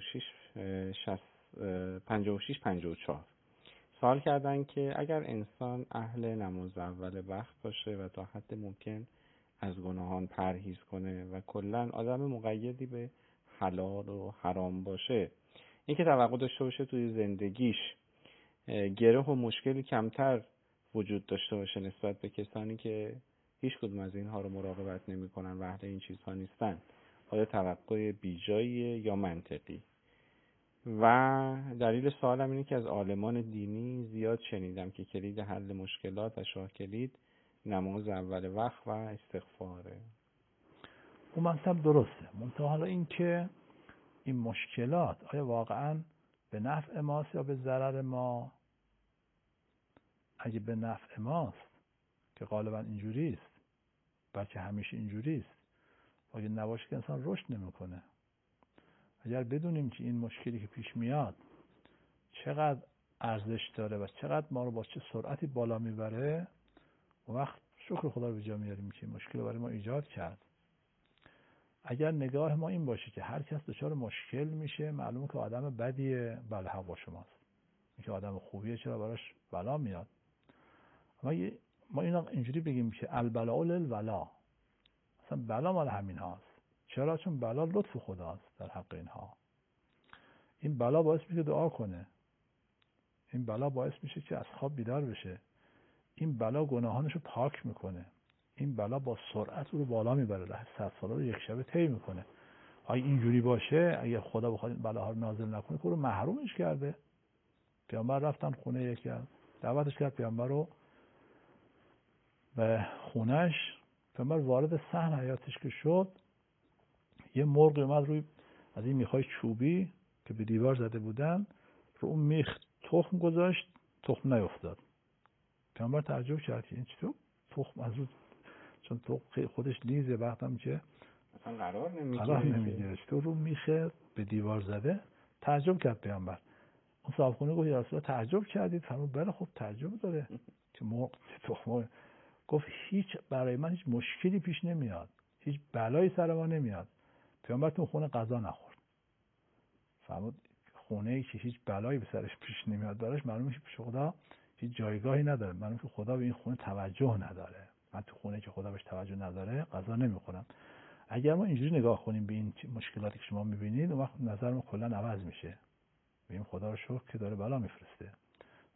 Speaker 3: 56 54 سوال کردن که اگر انسان اهل نماز اول وقت باشه و تا حد ممکن از گناهان پرهیز کنه و کلا آدم مقیدی به حلال و حرام باشه، این که توقع داشته باشه توی زندگیش گره و مشکلی کمتر وجود داشته باشه نسبت به کسانی که هیچ کدوم از اینها رو مراقبت نمی‌کنن و اهل این چیزها نیستن، آیا توقع بیجاییه یا منطقی؟ و دلیل سوالم اینه که از عالمان دینی زیاد شنیدم که کلید حل مشکلات و شاه کلید نماز اول وقت و استغفاره.
Speaker 2: اون مطلب درسته، منتها حالا این که این مشکلات آیا واقعا به نفع ماست یا به ضرر ما؟ اگه به نفع ماست که غالبا اینجوری است، بلکه همیشه اینجوری است، اگه نباشه که انسان رشد نمیکنه. اگر بدونیم که این مشکلی که پیش میاد چقدر ارزش داره و چقدر ما رو با چه سرعتی بالا میبره، اون وقت شکر خدا رو به جا میاریم که این مشکل رو برای ما ایجاد کرد. اگر نگاه ما این باشه که هر کس دچار مشکل میشه، معلومه که آدم بدیه، بله حق با شماست. این که آدم خوبیه چرا براش بلا میاد؟ اما ما اینا اینجوری بگیم که البلاء للولا، اصلا بلا مال همین هاست. چرا؟ چون بلا لطف خداست در حق اینها. این بلا باعث میشه دعا کنه، این بلا باعث میشه که از خواب بیدار بشه، این بلا گناهانش رو پاک میکنه، این بلا با سرعت رو بالا میبره، راه 100 ساله رو یک شبه طی میکنه. اگه اینجوری باشه، اگه خدا بخواد این بلاها رو نازل نکنه، که رو محرومش کرده. پیامبر رفتن خونه یکی، دعوتش کرد، پیامبر رو به خونهش، پیامبر وارد صحن حیاتش که شد، یه مرغ اومد روی از این میخای چوبی که به دیوار زده بودن، رو اون میخ تخم گذاشت، تخم نیفتاد. پیامبر تعجب کرد که این چطور تخم از رو، چون تخم خودش لیزه، وقتم که
Speaker 3: اصلا قرار
Speaker 2: نمیگیره، چطور رو میخه به دیوار زده. تعجب کرد پیامبر. اون صاحبخونه گفت یا رسول الله تعجب کردید؟ فرمود بله خب تعجب داره که مرغ تخم. گفت هیچ برای من هیچ مشکلی پیش نمیاد، هیچ بلایی سر ما نمیاد. پیامبر تو خونه غذا نخورد. فرمود خونه ای که هیچ بلایی به سرش پیش نمیاد براش، معلومه که خدا هیچ جایگاهی نداره، معلومه که خدا به این خونه توجه نداره. من تو خونه که خدا بهش توجه نداره غذا نمیخورم. اگر ما اینجوری نگاه کنیم به این مشکلاتی که شما میبینید، اون وقت نظر ما کلا عوض میشه. ببین خدا رو شکر که داره بلا میفرسته،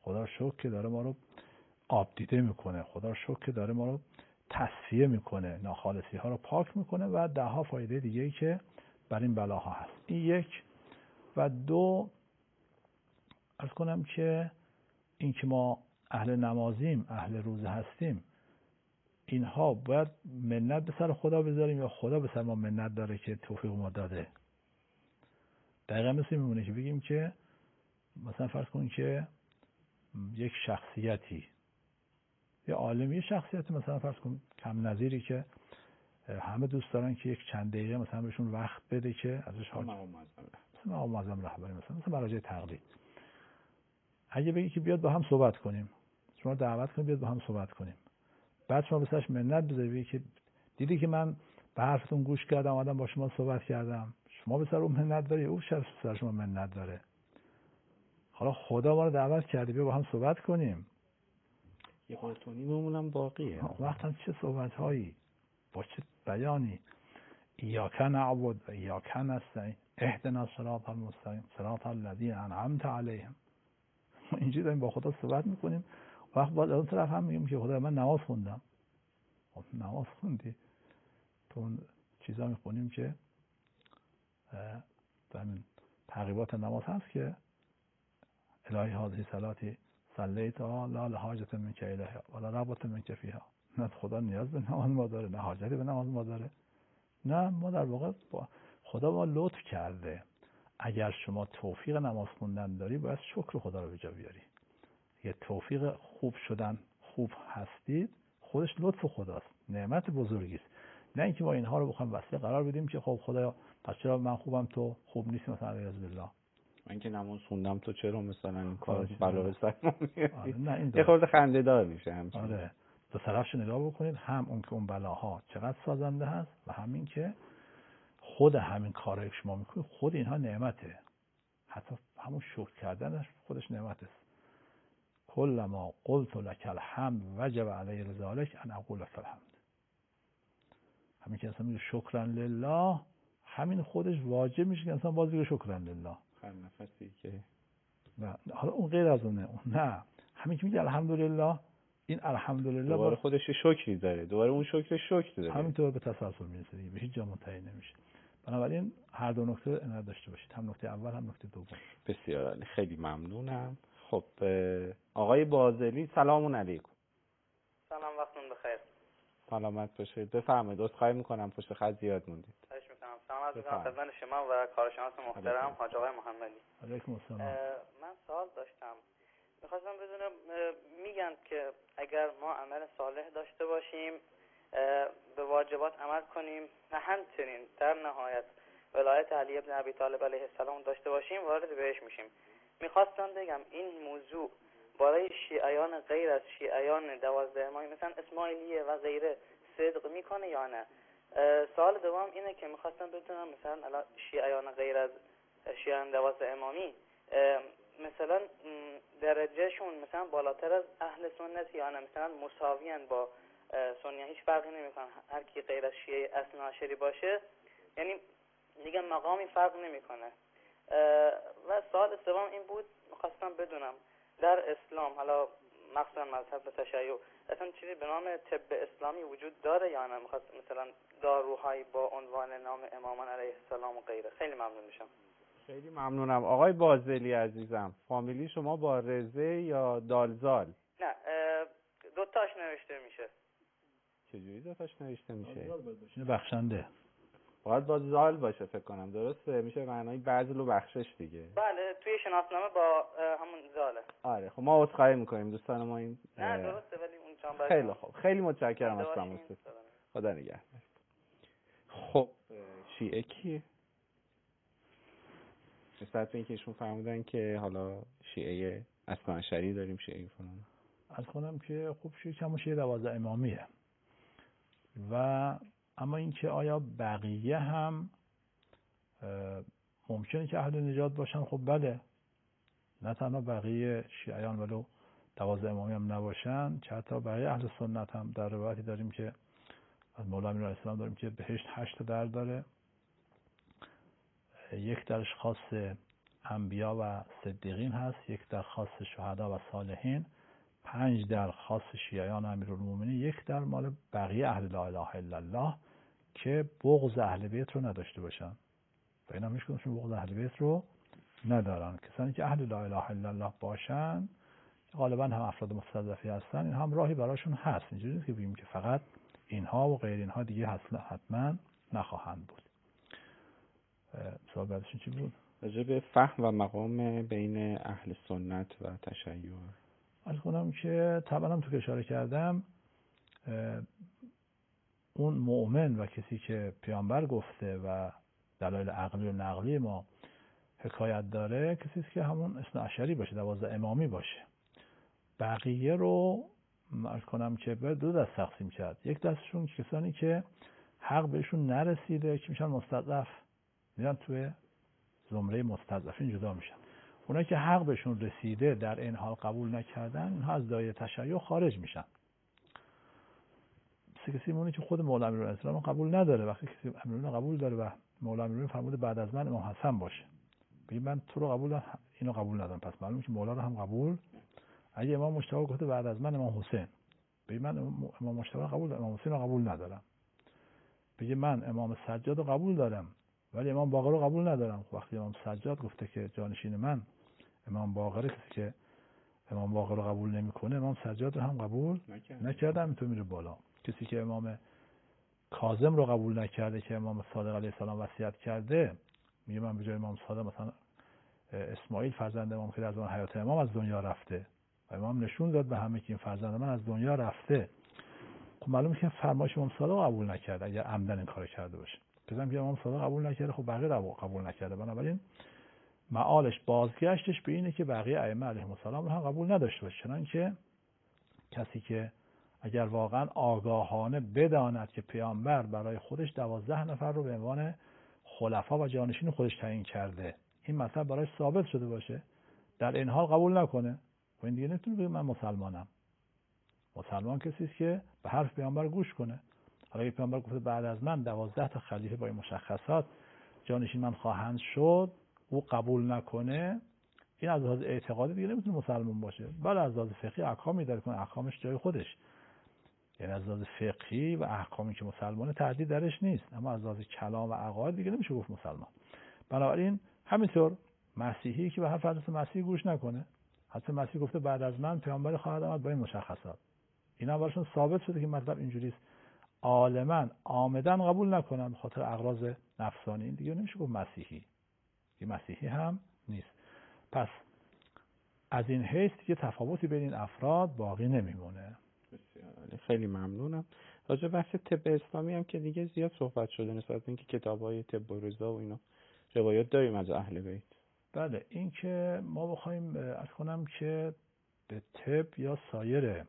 Speaker 2: خدا رو شکر که داره ما رو آب دیده میکنه، خدا رو شکر که داره ما رو تصفیه میکنه، ناخالصی ها رو پاک میکنه و ده ها فایده دیگه ای که بر این بلاها هست. این یک. و دو، عرض کنم که این که ما اهل نمازیم، اهل روزه هستیم، اینها باید منت به سر خدا بذاریم یا خدا به سر ما منت داره که توفیق ما داده؟ دقیقا مثل میمونه که بگیم که مثلا فرض کن که یک شخصیتی، یه عالمی، شخصیت مثلا فرض کن کم نظیری که همه دوست دارن که یک چند دقیقه مثلا بهشون وقت بده که ازش حاجت، مثلا آقا معظم رهبری، مثلا مراجع تقلید، اگه بگی که بیاد با هم صحبت کنیم، شما دعوت کنید بیاد با هم صحبت کنیم، بعد شما به سرش منت بذاری که دیدی که من به حرفتون گوش کردم، اومدم با شما صحبت کردم، شما به سر اون منت داری، او به سر شما منت داره. حالا خدا ما رو دعوت کرده بیا با هم صحبت کنیم،
Speaker 3: یه قرطونی بمونم باقیه.
Speaker 2: وقتا چه صحبت هایی با چه بیانی، ایاک نعبد و ایاک نستعین اهدنا الصراط المستقیم صراط الذین انعمت علیهم. ما اینجوری داریم با خدا صحبت میکنیم، وقت بعد از اون طرف هم میگیم که خدا من نماز خوندم. خب نماز خوندی، تو اون چیزا میخونیم که همین تعقیبات نماز هست که الهی هذه صلاتی صلیتها لا لحاجت منک الیها ولا رغبت منک فیها. نه خدا نیاز به نماز ما داره، نه حاجتی به نماز ما داره، نه ما در واقع خدا ما لطف کرده. اگر شما توفیق نماز خوندن داری باید شکر خدا رو به جا بیاری. یه توفیق خوب شدن، خوب هستید، خودش لطف خداست، نعمت بزرگی است. نه اینکه ما اینها رو بخوایم وسیله قرار بدیم که خب خدایا پس چرا من خوبم تو خوب نیستی، مثلا علیاذ بالله
Speaker 3: من که نماز خوندم تو چرا مثلا این کار بلا به سر ما میاری؟
Speaker 2: نه این
Speaker 3: یه خورده خنده دار میشه همچین.
Speaker 2: آره، دو طرفش نگاه بکنید، هم اون که اون بلاها چقدر سازنده هست و همین که خود همین کارایی که شما میکنید خود اینها نعمته، حتی همون شکر کردنش خودش نعمت است. کل ما قلت لك الحمد وجب علی ذلك ان اقول لك الحمد. همین که انسان میگه شکرا لله، همین خودش واجب میشه که انسان باز بگه شکرا لله.
Speaker 3: هر نفسی که
Speaker 2: نه حالا اون غیر از اونه، نه همین که میگه الحمدلله، این الحمدلله
Speaker 3: دوباره خودش شکری داره، دوباره اون شکر داره،
Speaker 2: همینطور به تسلسل میرسه دیگه، به هیچ جا منتهی نمیشه. بنابراین هر دو نکته عنایت داشته باشید، هم نکته اول هم نکته دوم.
Speaker 3: بسیار عالی، خیلی ممنونم. خب آقای بازلی سلام علیکم.
Speaker 7: سلام، وقتتون بخیر.
Speaker 3: سلامت باشید. بفرمایید. عذرخواهی میکنم پشت خط زیاد موندید.
Speaker 7: خواهش میکنم. سلام میکنم خدمت شما و کارشناس محترم حاج آقای محمدی.
Speaker 2: علیکم السلام.
Speaker 7: من سوال داشتم، میخواستم بدونم، میگن که اگر ما عمل صالح داشته باشیم، به واجبات عمل کنیم و همچنین در نهایت ولایت علی ابن ابی طالب علیه السلام داشته باشیم، وارد بهش میشیم. میخواستم بگم این موضوع برای شیعیان غیر از شیعیان 12 امامی مثلا اسماعیلیه و غیره صدق میکنه یا نه؟ سوال دوم اینه که میخواستم بدونم مثلا الان شیعیان غیر از شیعیان 12 امامی مثلا درجهشون مثلا بالاتر از اهل سنت یا نه؟ مثلا مساویان با سنی، هیچ فرقی نمیکنه هر کی غیر از شیعه اثنا عشری باشه، یعنی دیگه مقامی فرق نمیکنه. و سوال سوم این بود، میخواستم بدونم در اسلام، حالا مخصوصا مذهب تشیع، اصلا چیزی به نام طب اسلامی وجود داره یا نه؟ مثلا داروهایی با عنوان نام امامان علیه السلام و غیره. خیلی ممنون میشم.
Speaker 3: خیلی ممنونم. آقای بازلی عزیزم، فامیلی شما با رزه یا دالزال؟
Speaker 7: نه، دوتاش نوشته میشه.
Speaker 3: چجوری دوتاش نوشته میشه؟
Speaker 2: بخشنده
Speaker 3: باید با زال باشه فکر کنم، درسته؟ میشه معنای بذل و بخشش دیگه.
Speaker 7: بله، توی شناسنامه با همون زاله.
Speaker 3: آره خب ما عذرخواهی میکنیم دوستان ما این
Speaker 7: نه درسته، ولی اون چند
Speaker 3: خیلی خوب، خیلی متشکرم از شما. خدا نگهدار. خب شیعه کیه؟ نسبت به اینکه ایشون فرمودن که حالا شیعه اثنا عشری داریم، شیعه فلان،
Speaker 2: از کنم که خوب شیعه کم و شیعه 12 امامیه. و اما اینکه آیا بقیه هم ممکنه که اهل نجات باشن؟ خب بله، نه تنها بقیه شیعیان ولو 12 امامی هم نباشن، چه حتی بقیه اهل سنت هم در روایتی داریم که از مولا امین علیه السلام داریم که بهشت 8 در داره. یک درش خاص انبیا و صدیقین هست، 1 در خاص شهدا و صالحین، 5 در خاص شیعیان و امیرالمومنین، 1 در مال بقیه اهل لا اله الا الله که بغض اهل بیت رو نداشته باشن. و اینا هیچ کدومشون بغض اهل بیت رو ندارن. کسانی که اهل لا اله الا الله باشن غالبا هم افراد مستضعفی هستن، این هم راهی براشون هست. اینجوری نیست که بگیم که فقط اینها و غیر اینها دیگه حتما نخواهند بود. سوال بعدشون چی بود؟
Speaker 3: راجع به فهم و مقام بین اهل سنت و تشیع.
Speaker 2: عرض کنم که طبعا هم تو که اشاره کردم اون مؤمن و کسی که پیامبر گفته و دلایل عقلی و نقلی ما حکایت داره کسی است که همون اثنا عشری باشه، 12 امامی باشه. بقیه رو عرض کنم که به 2 دست تقسیم کرد. یک دستشون کسانی که حق بهشون نرسیده که میشن مستضعف، میرن توی زمره مستضعفین جدا میشن. اونایی که حق بهشون رسیده در این حال قبول نکردن، اینها از دایره تشیع خارج میشن. کسی مونی که خود مولا امیرالاسلام قبول نداره، وقتی کسی امیرالمومنین قبول داره و مولا امیرالمومنین فرموده بعد از من امام حسن باشه، بگی من تو رو قبول دارم اینو قبول ندارم، پس معلومه که مولا رو هم قبول. اگه امام مجتبی گفته بعد از من امام حسین، بگی من امام مجتبی رو قبول دارم، امام حسین رو قبول ندارم. بگی من امام سجاد رو قبول دارم ولی امام باقر رو قبول ندارم. وقتی امام سجاد گفته که جانشین من امام باقر، کسی که امام باقر رو قبول نمیکنه امام سجاد رو هم قبول نکردم، تو میره بالا. کسی که امام کاظم رو قبول نکرده که امام صادق علیه السلام وصیت کرده، میگه من به جای امام صادق مثلا اسماعیل فرزند امام که در زمان حیات امام از دنیا رفته و امام نشون داد به همه که این فرزند من از دنیا رفته. خب معلومه که فرمایش امام صادق قبول نکرده اگر عمدن این کارو کرده باشه. بزنم که امام صادق قبول نکرده، خب بقیه قبول نکرده، بنابراین معالش بازگشتش به اینه که بقیه ائمه علیهم السلام رو هم قبول نداشته باشه. چنانکه کسی که اگر واقعا آگاهانه بداند که پیامبر برای خودش 12 نفر رو به عنوان خلفا و جانشین خودش تعیین کرده، این مطلب برایش ثابت شده باشه، در این حال قبول نکنه، و این دیگه نمیتونه بگه من مسلمانم. مسلمان کسی است که به حرف پیامبر گوش کنه. حالا اگه پیامبر گفته بعد از من 12 تا خلیفه با این مشخصات جانشین من خواهند شد، او قبول نکنه، این از لحاظ اعتقادی دیگه نمیتونه مسلمان باشه. بله از لحاظ فقهی احکامی داره کنه، احکامش جای خودش، یعنی از لحاظ فقهی و احکامی که مسلمانه تعدیل درش نیست، اما از لحاظ کلام و عقاید دیگه نمیشه گفت مسلمان. بنابراین همینطور مسیحی که به حرف حضرت مسیح گوش نکنه، حضرت مسیح گفته بعد از من پیامبر خواهد آمد با این مشخصات، اینا براشون ثابت شده که مطلب اینجوری است، عالما عامدن قبول نکنن به خاطر اغراض نفسانی، این دیگه نمیشه گفت مسیحی، که مسیحی هم نیست. پس از این حیث دیگه تفاوتی بین این افراد باقی نمیمونه.
Speaker 3: خیلی ممنونم. راجع به بحث طب اسلامی هم که دیگه زیاد صحبت شده نسبت به اینکه کتاب‌های طب و رضا و اینا روایات داریم از اهل بیت.
Speaker 2: بله، این که ما بخوایم عرض کنم که به طب یا سایر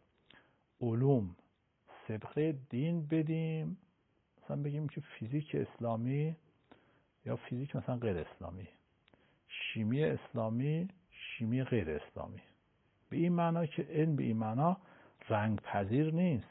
Speaker 2: علوم سبقه دین بدیم، مثلا بگیم که فیزیک اسلامی یا فیزیک مثلا غیر اسلامی، شیمی اسلامی شیمی غیر اسلامی، به این معنا که علم به این معنا رنگ پذیر نیست.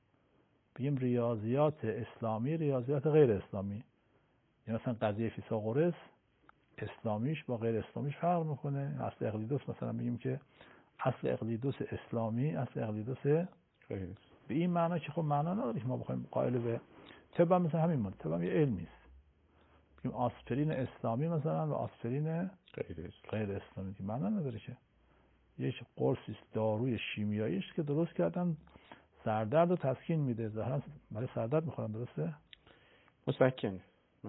Speaker 2: بگیم ریاضیات اسلامی ریاضیات غیر اسلامی، یعنی مثلا قضیه فیثاغورس اسلامیش با غیر اسلامیش فرق میکنه. اصل اقلیدوس مثلا بگیم که اصل اقلیدوس اسلامی اصل اقلیدوس غیر، به این معنا که خب معنا نداره که ما بخوایم قائل به طب هم مثلا همین مونه، طب هم یه علمی است. بگیم آسپرین اسلامی مثلا و آسپرین غیر اسلامی، که معنا نداره که یک قرصی داروی شیمیایی است که درست کردن سردرد رو تسکین میده، ظاهرا برای سردرد میخورن، درسته؟
Speaker 3: مسکنه.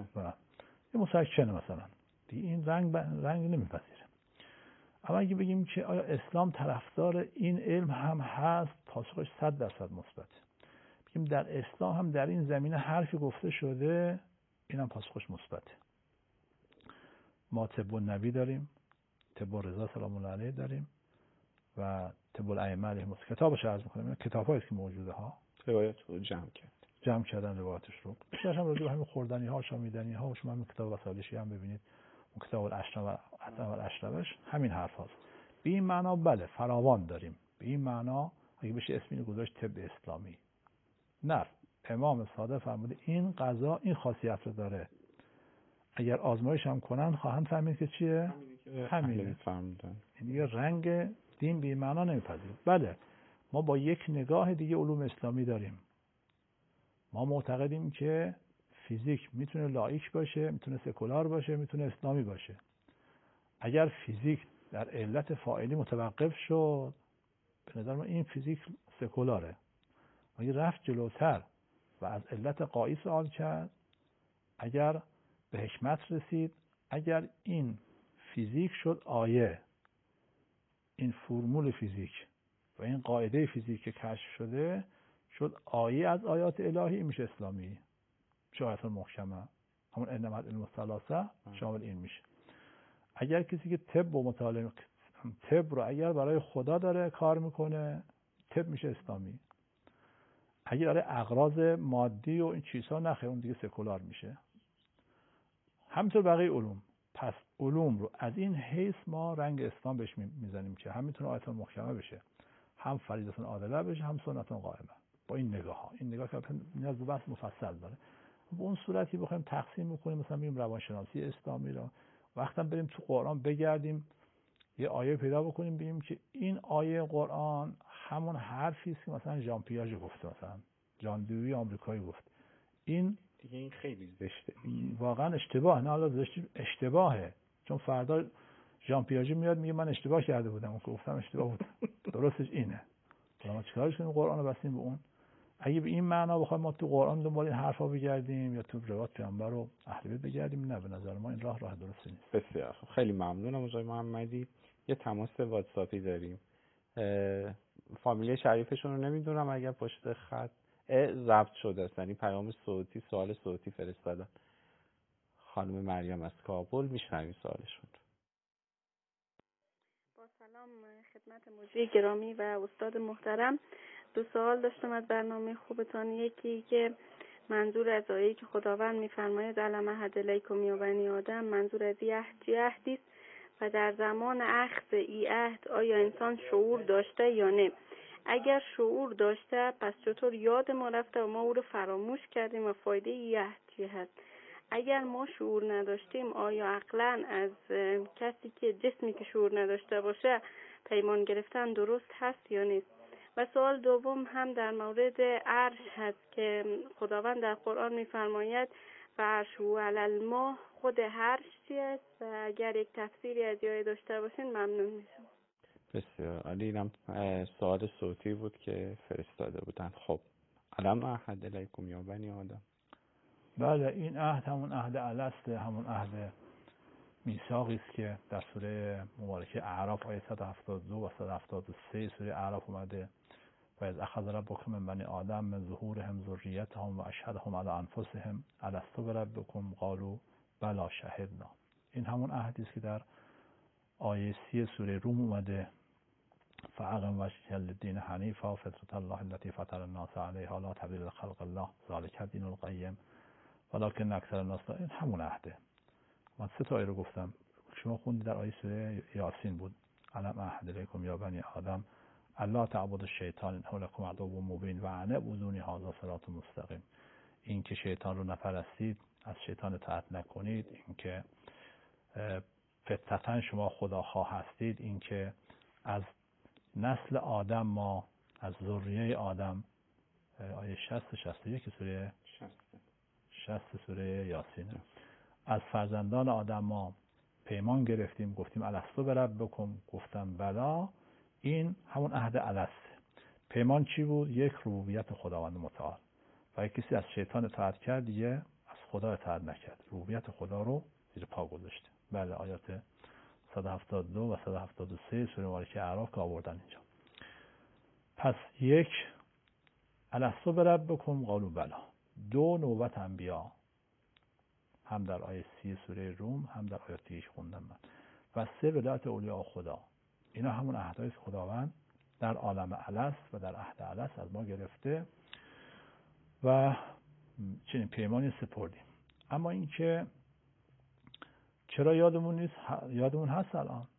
Speaker 2: یه مسکنه مثلا، دیگه این رنگ نمیپذیره. اما اگه بگیم که آیا اسلام طرفدار این علم هم هست، پاسخش 100% مثبت. بگیم در اسلام هم در این زمینه حرفی گفته شده، اینم پاسخش مثبته. ما طب النبی داریم، طب رضا سلام الله علیه داریم و طب الائمه علیهم السلام. کتابش عرض می‌کنم، کتابایی است که موجوده ها،
Speaker 3: روایت رو جمع کردن روایتش رو. بیشترش هم راجع به همین خوردنی ها، شامیدنی ها، شما همین کتاب وسایلشی هم ببینید، اون کتاب الاشربش همین حرف هاست. به این معنا بله فراوان داریم، به این معنا اگه بشه اسمی گذاشت طب اسلامی. نه، امام صادق فرموده این غذا این خاصیت رو داره، اگر آزمایش هم کنن خواهند فهمید که چیه؟
Speaker 2: همینه.
Speaker 3: فهمیدن.
Speaker 2: یعنی رنگ دین بی معنا نمیپذیره. بله ما با یک نگاه دیگه علوم اسلامی داریم. ما معتقدیم که فیزیک میتونه لاییک باشه، میتونه سکولار باشه، میتونه اسلامی باشه. اگر فیزیک در علت فاعلی متوقف شد، به نظر من این فیزیک سکولاره. اگه رفت جلوتر و از علت غایی سوال کرد، اگر به حکمت رسید، اگر این فیزیک شد آیه، این فرمول فیزیک و این قاعده فیزیک که کشف شده شد آیه از آیات الهی، میشه اسلامی، میشه آیات محکمه. همون انما العلم الثلاثه شامل این میشه. اگر کسی که طب و مطالعه طب رو اگر برای خدا داره کار میکنه، طب میشه اسلامی. اگر داره اغراض مادی و این چیزها نخیر، اون دیگه سکولار میشه. همینطور بقیه علوم. پس علوم رو از این حیث ما رنگ اسلام بهش میزنیم که هم میتونه آیت محکمه بشه، هم فریضه عادله بشه، هم سنت قائمه. با این نگاه ها، این نگاه که نیاز به بحث مفصل داره. به اون صورتی بخوایم تقسیم بکنیم، مثلا بگیم روانشناسی اسلامی را وقتا بریم تو قرآن بگردیم یه آیه پیدا بکنیم بگیم که این آیه قرآن همون حرفی است که مثلا ژان پیاژ گفته، مثلا جان دوی آمریکایی گفت. این
Speaker 3: دیگه این خیلی زشته.
Speaker 2: واقعا اشتباه، نه حالا زشت، اشتباهه. چون فردا ژان پیاژه میاد میگه من اشتباه کرده بودم، اون که گفتم اشتباه بود. درستش اینه. ما چیکارش کنیم؟ قرآن رو بستیم به اون. اگه به این معنا بخوایم ما تو قرآن دنبال این حرفا بگردیم یا تو روایات پیامبر و اهل بیت بگردیم، نه، به نظر ما این راه درستی نیست.
Speaker 3: بسیار خیلی ممنونم آقای محمدی. یه تماس واتساپی داریم. فامیلی شریفشون رو نمیدونم، اگر پشت خط ضبط شده است، یعنی پیام صوتی، سوال صوتی فرستادن. خانم مریم از کابل، میشنویم سوالشون.
Speaker 8: با سلام خدمت مجری گرامی و استاد محترم. 2 سوال داشتم از برنامه خوبتان. یکی که منظور از آیه‌ای که خداوند می‌فرماید علم عهد الیکم یا بنی آدم، منظور از این عهدی است و در زمان اخذ این عهد آیا انسان شعور داشته یا نه؟ اگر شعور داشته پس چطور یاد ما رفته و ما او رو فراموش کردیم و فایده این عهد چی هست؟ اگر ما شعور نداشتیم آیا عقلاً از کسی که جسمی که شعور نداشته باشه پیمان گرفتن درست هست یا نیست؟ و سوال دوم هم در مورد عرش هست که خداوند در قرآن می‌فرماید و عرش و علی الماء، خود عرش چی است؟ و اگر یک تفسیری از آیه داشته باشین ممنون میشم.
Speaker 3: بسیار عالی. اینم سوال صوتی بود که فرستاده بودن. خب علم عهد الیکم یا بنی آدم.
Speaker 2: بله، این عهد همون عهد الست، همون عهد میثاقی است که در سوره مبارکه اعراف آیه 172 و 173 سوره اعراف اومده و از اخذ ربکم من بنی آدم من ظهورهم ذریتهم و اشهدهم علی انفسهم الستو بربکم قالوا بلی شهدنا. این همون عهدی است که در آیه 30 سوره روم اومده فاقم وجهک للدین حنیفا فطرة الله التي فطر الناس علیها لا تبدیل لخلق الله ذلک الدین القیم ولکن اکثر الناس. این همون عهده. من 3 آیه رو گفتم، شما خوندید در آیه سوره یاسین بود علم عهد الیکم یا بنی آدم الا تعبدوا الشیطان انه لکم عدو مبین و ان اعبدونی هذا صراط مستقیم. این که شیطان رو نپرستید، از شیطان اطاعت نکنید، این که فطرتاً شما خداخواه هستید، این که از نسل آدم ما از ذریه آدم، آیه 60 61 سوره 60 سوره یاسین، از فرزندان آدم ما پیمان گرفتیم، گفتیم الستو بربکم، گفتم بلا. این همون عهد الست. پیمان چی بود؟ یک، ربوبیت خداوند متعال. و اگه کسی از شیطان اطاعت کرد دیگه از خدا اطاعت نکرد، ربوبیت خدا رو زیر پا گذاشته. بله، آیات 172 و 173 سوره مبارکه اعراف که آوردن اینجا. پس یک، الستو بربکم قالوا بلا. 2، نوبت انبیا، هم در آیه 30 سوره روم هم در آیات دیگه خوندم من. و 3، ولایت اولیاء خدا. اینا همون عهدهای خداوند در عالم الست و در عهد الست از ما گرفته و چنین پیمانی سپردیم. اما این که چرا یادمون نیست؟ یادمون هست الان.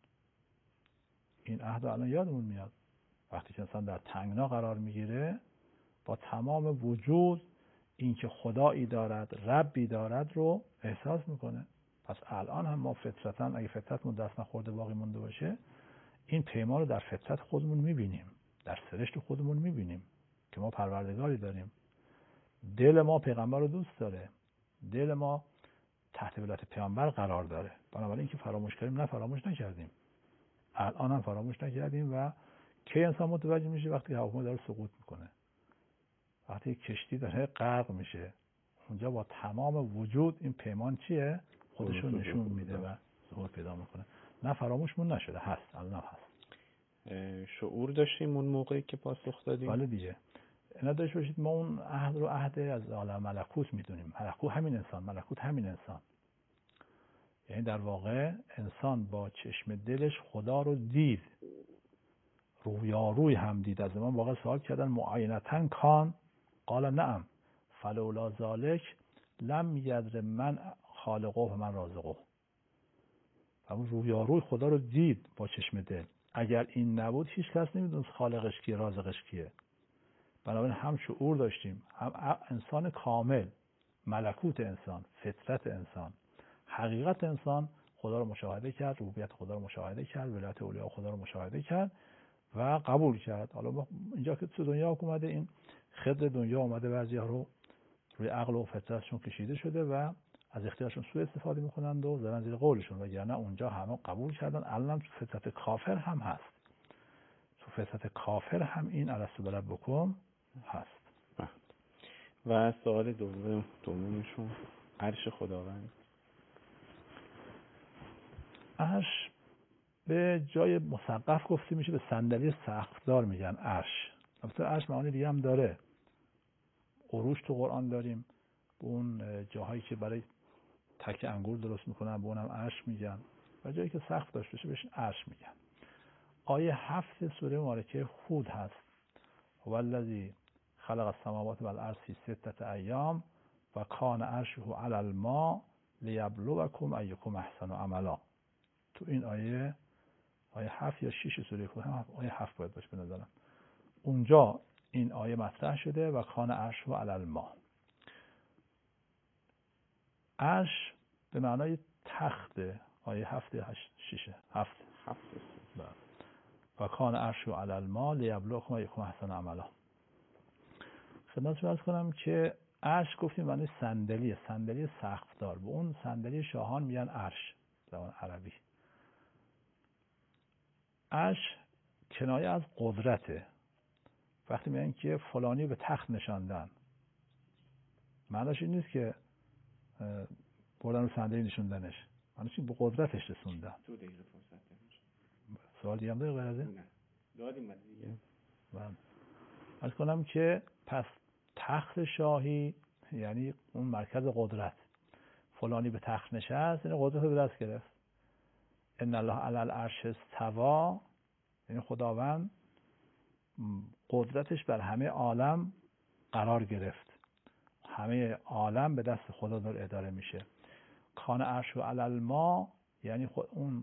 Speaker 2: این عهد الان یادمون میاد. وقتی که انسان در تنگنا قرار میگیره با تمام وجود این که خدایی دارد، ربی دارد رو احساس میکنه. پس الان هم ما فطرتاً اگه فطرتمون دست نخورده باقی مونده باشه، این پیمان رو در فطرت خودمون میبینیم، در سرشت خودمون میبینیم که ما پروردگاری داریم. دل ما پیغمبر رو دوست داره، دل ما تحت ولایت پیامبر قرار داره. بنابراین که فراموش کردیم، نه فراموش نکردیم، الان هم فراموش نکردیم. و کی انسان متوجه میشه؟ وقتی هواپیما داره سقوط میکنه، وقتی کشتی داره غرق میشه، اونجا با تمام وجود این پیمان چیه؟ خودشون نشون میده و ظهور پیدا میکنه. نه فراموشمون نشده، هست، الان هست.
Speaker 3: شعور داشتیم اون موقعی که پاسخ دادیم؟
Speaker 2: بله دیگه. اینا داشته باشید ما اون عهد رو عهد از عالم ملکوت میدونیم. ملکوت همین انسان، ملکوت همین انسان. یعنی در واقع انسان با چشم دلش خدا رو دید، رویاروی هم دید. از من واقعا سوال کردن معاینتاً کان؟ قال نعم فلولا ذالک لم یدر من خالقه و من رازقه. همون رویاروی خدا رو دید با چشم دل. اگر این نبود هیچ کس نمیدونست خالقش کیه، رازقش کیه. بنابراین هم شعور داشتیم، هم انسان کامل، ملکوت انسان، فطرت انسان، حقیقت انسان خدا رو مشاهده کرد، ربوبیت خدا رو مشاهده کرد، ولایت اولیاء خدا رو مشاهده کرد و قبول کرد. حالا اینجا که تو دنیا اومده، این خضر دنیا اومده، بعضی‌ها رو روی عقل و فطرتشون کشیده شده و از اختیارشون سوء استفاده میکنند و زدن زیر قولشون، وگرنه اونجا همه قبول کردن. الان تو فطرت کافر هم هست، تو فطرت کافر هم این الستو بربکم هست.
Speaker 3: و سوال دومشون عرش خداوند.
Speaker 2: عرش به جای مسقف گفته میشه، به صندلی سقفدار میگن عرش. البته عرش معانی دیگه هم داره. عروش تو قرآن داریم، به اون جاهایی که برای تک انگور درست میکنن به اونم عرش میگن، و جایی که سقف داشته باشه بهش عرش میگن. آیه 7 سوره مبارکه هود هست. هو الذی خلق السماوات والارض فی 6 ایام و کان عرشه علی الماء لیبلوکم ایکم احسن عملا. تو این آیه 7 یا 6 سوره هود، آیه 7 باید باشه به نظرم، اونجا این آیه مطرح شده و کان عرشه علی الماء. عرش به معنای تخت، آیه 7 یا 6 7 و کان عرشه علی الماء لیبلوکم ایکم احسن عملا. خدمتتون عرض کنم که عرش گفتیم معنی صندلی، صندلی سقفدار. به اون صندلی شاهان میگن عرش زبان عربی. عرش کنایه از قدرته. وقتی میگن که فلانی به تخت نشاندن، معنیش این نیست که بردن رو صندلی نشوندنش، معنیش این به قدرتش رسوندن.
Speaker 3: 2 دقیقه فرصت داریم.
Speaker 2: سوال دیگه هم داره غیر از این؟
Speaker 3: نه دادیم دیگه.
Speaker 2: عرض کنم که پس تخت شاهی یعنی اون مرکز قدرت. فلانی به تخت نشست یعنی قدرت رو به دست گرفت. ان الله علی العرش استوی، یعنی خداوند قدرتش بر همه عالم قرار گرفت، همه عالم به دست خدا داره اداره میشه. کان عرش و علی الماء یعنی خود اون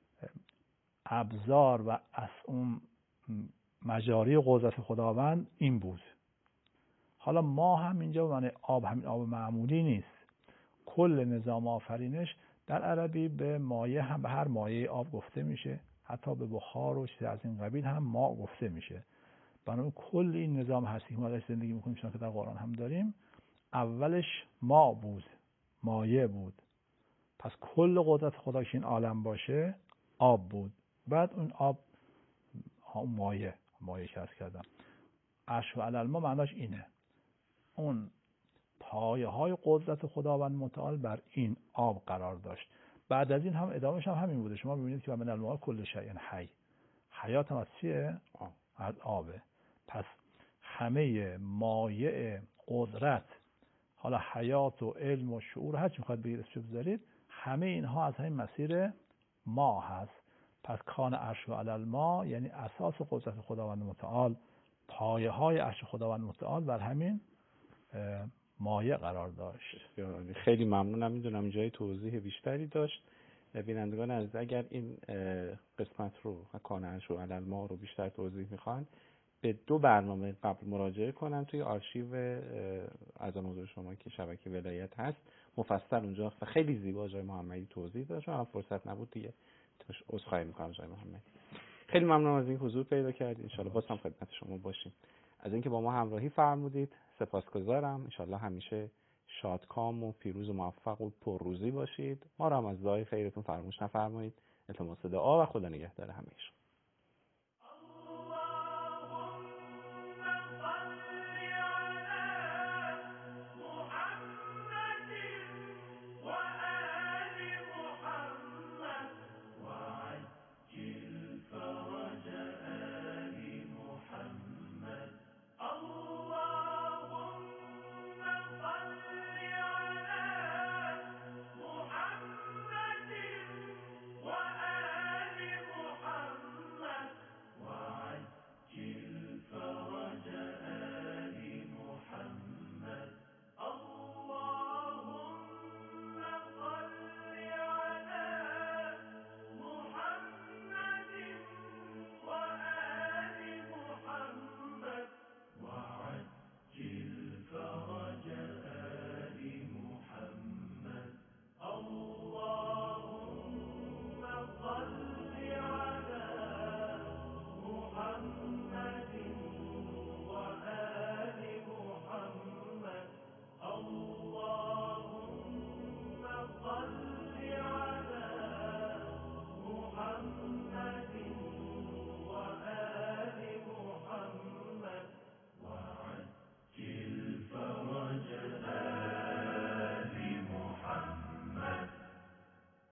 Speaker 2: ابزار و از اون مجاری قدرت خداوند این بود. حالا ما هم اینجا به معنی آب، همین آب معمولی نیست. کل نظام آفرینش در عربی به مایه هم، به هر مایه آب گفته میشه، حتی به بخار و چیز از این قبیل هم ماء گفته میشه. بنابراین کل این نظام هستی که ما درش زندگی میکنیم، چون که در قرآن هم داریم، اولش ماء بود، مایه بود. پس کل قدرت خدا که این عالم باشه آب بود. بعد اون آب مایه که عرض کردم. عرش و علی الماء معناش اینه، اون پایه های قدرت خداوند متعال بر این آب قرار داشت. بعد از این هم ادامهش هم همین بوده. شما ببینید که من الماء کل شیء حی، حیات هم از چیه؟ از آبه. پس همه مایه قدرت، حالا حیات و علم و شعور هر چی میخواد بگید اسمش بذارید، همه اینها از همین مسیر ما هست. پس کان عرش و علی الماء یعنی اساس قدرت خداوند متعال، پایه های عرش خداوند متعال بر همین مایه قرار داشت.
Speaker 3: خیلی ممنونم. میدونم جای توضیح بیشتری داشت. بینندگان عزیز اگر این قسمت رو کان عرش و علی الماء رو بیشتر توضیح میخوان، به 2 برنامه قبل مراجعه کنن توی آرشیو از حضور شما که شبکه ولایت هست، مفصل اونجا و خیلی زیبا جای محمدی توضیح داد. چون فرصت نبود دیگه عذرخواهی می‌کنم جای محمدی. خیلی ممنونم از این حضور پیدا کردید. ان شاءالله باز هم خدمت شما باشیم. از اینکه با ما همراهی فرمودید سپاسگزارم. ان شاءالله همیشه شادکام و پیروز و موفق و پرروزی باشید. ما رو هم از دعای خیرتون فراموش نفرمایید. التماس دعا و خدا نگهدار همه شما.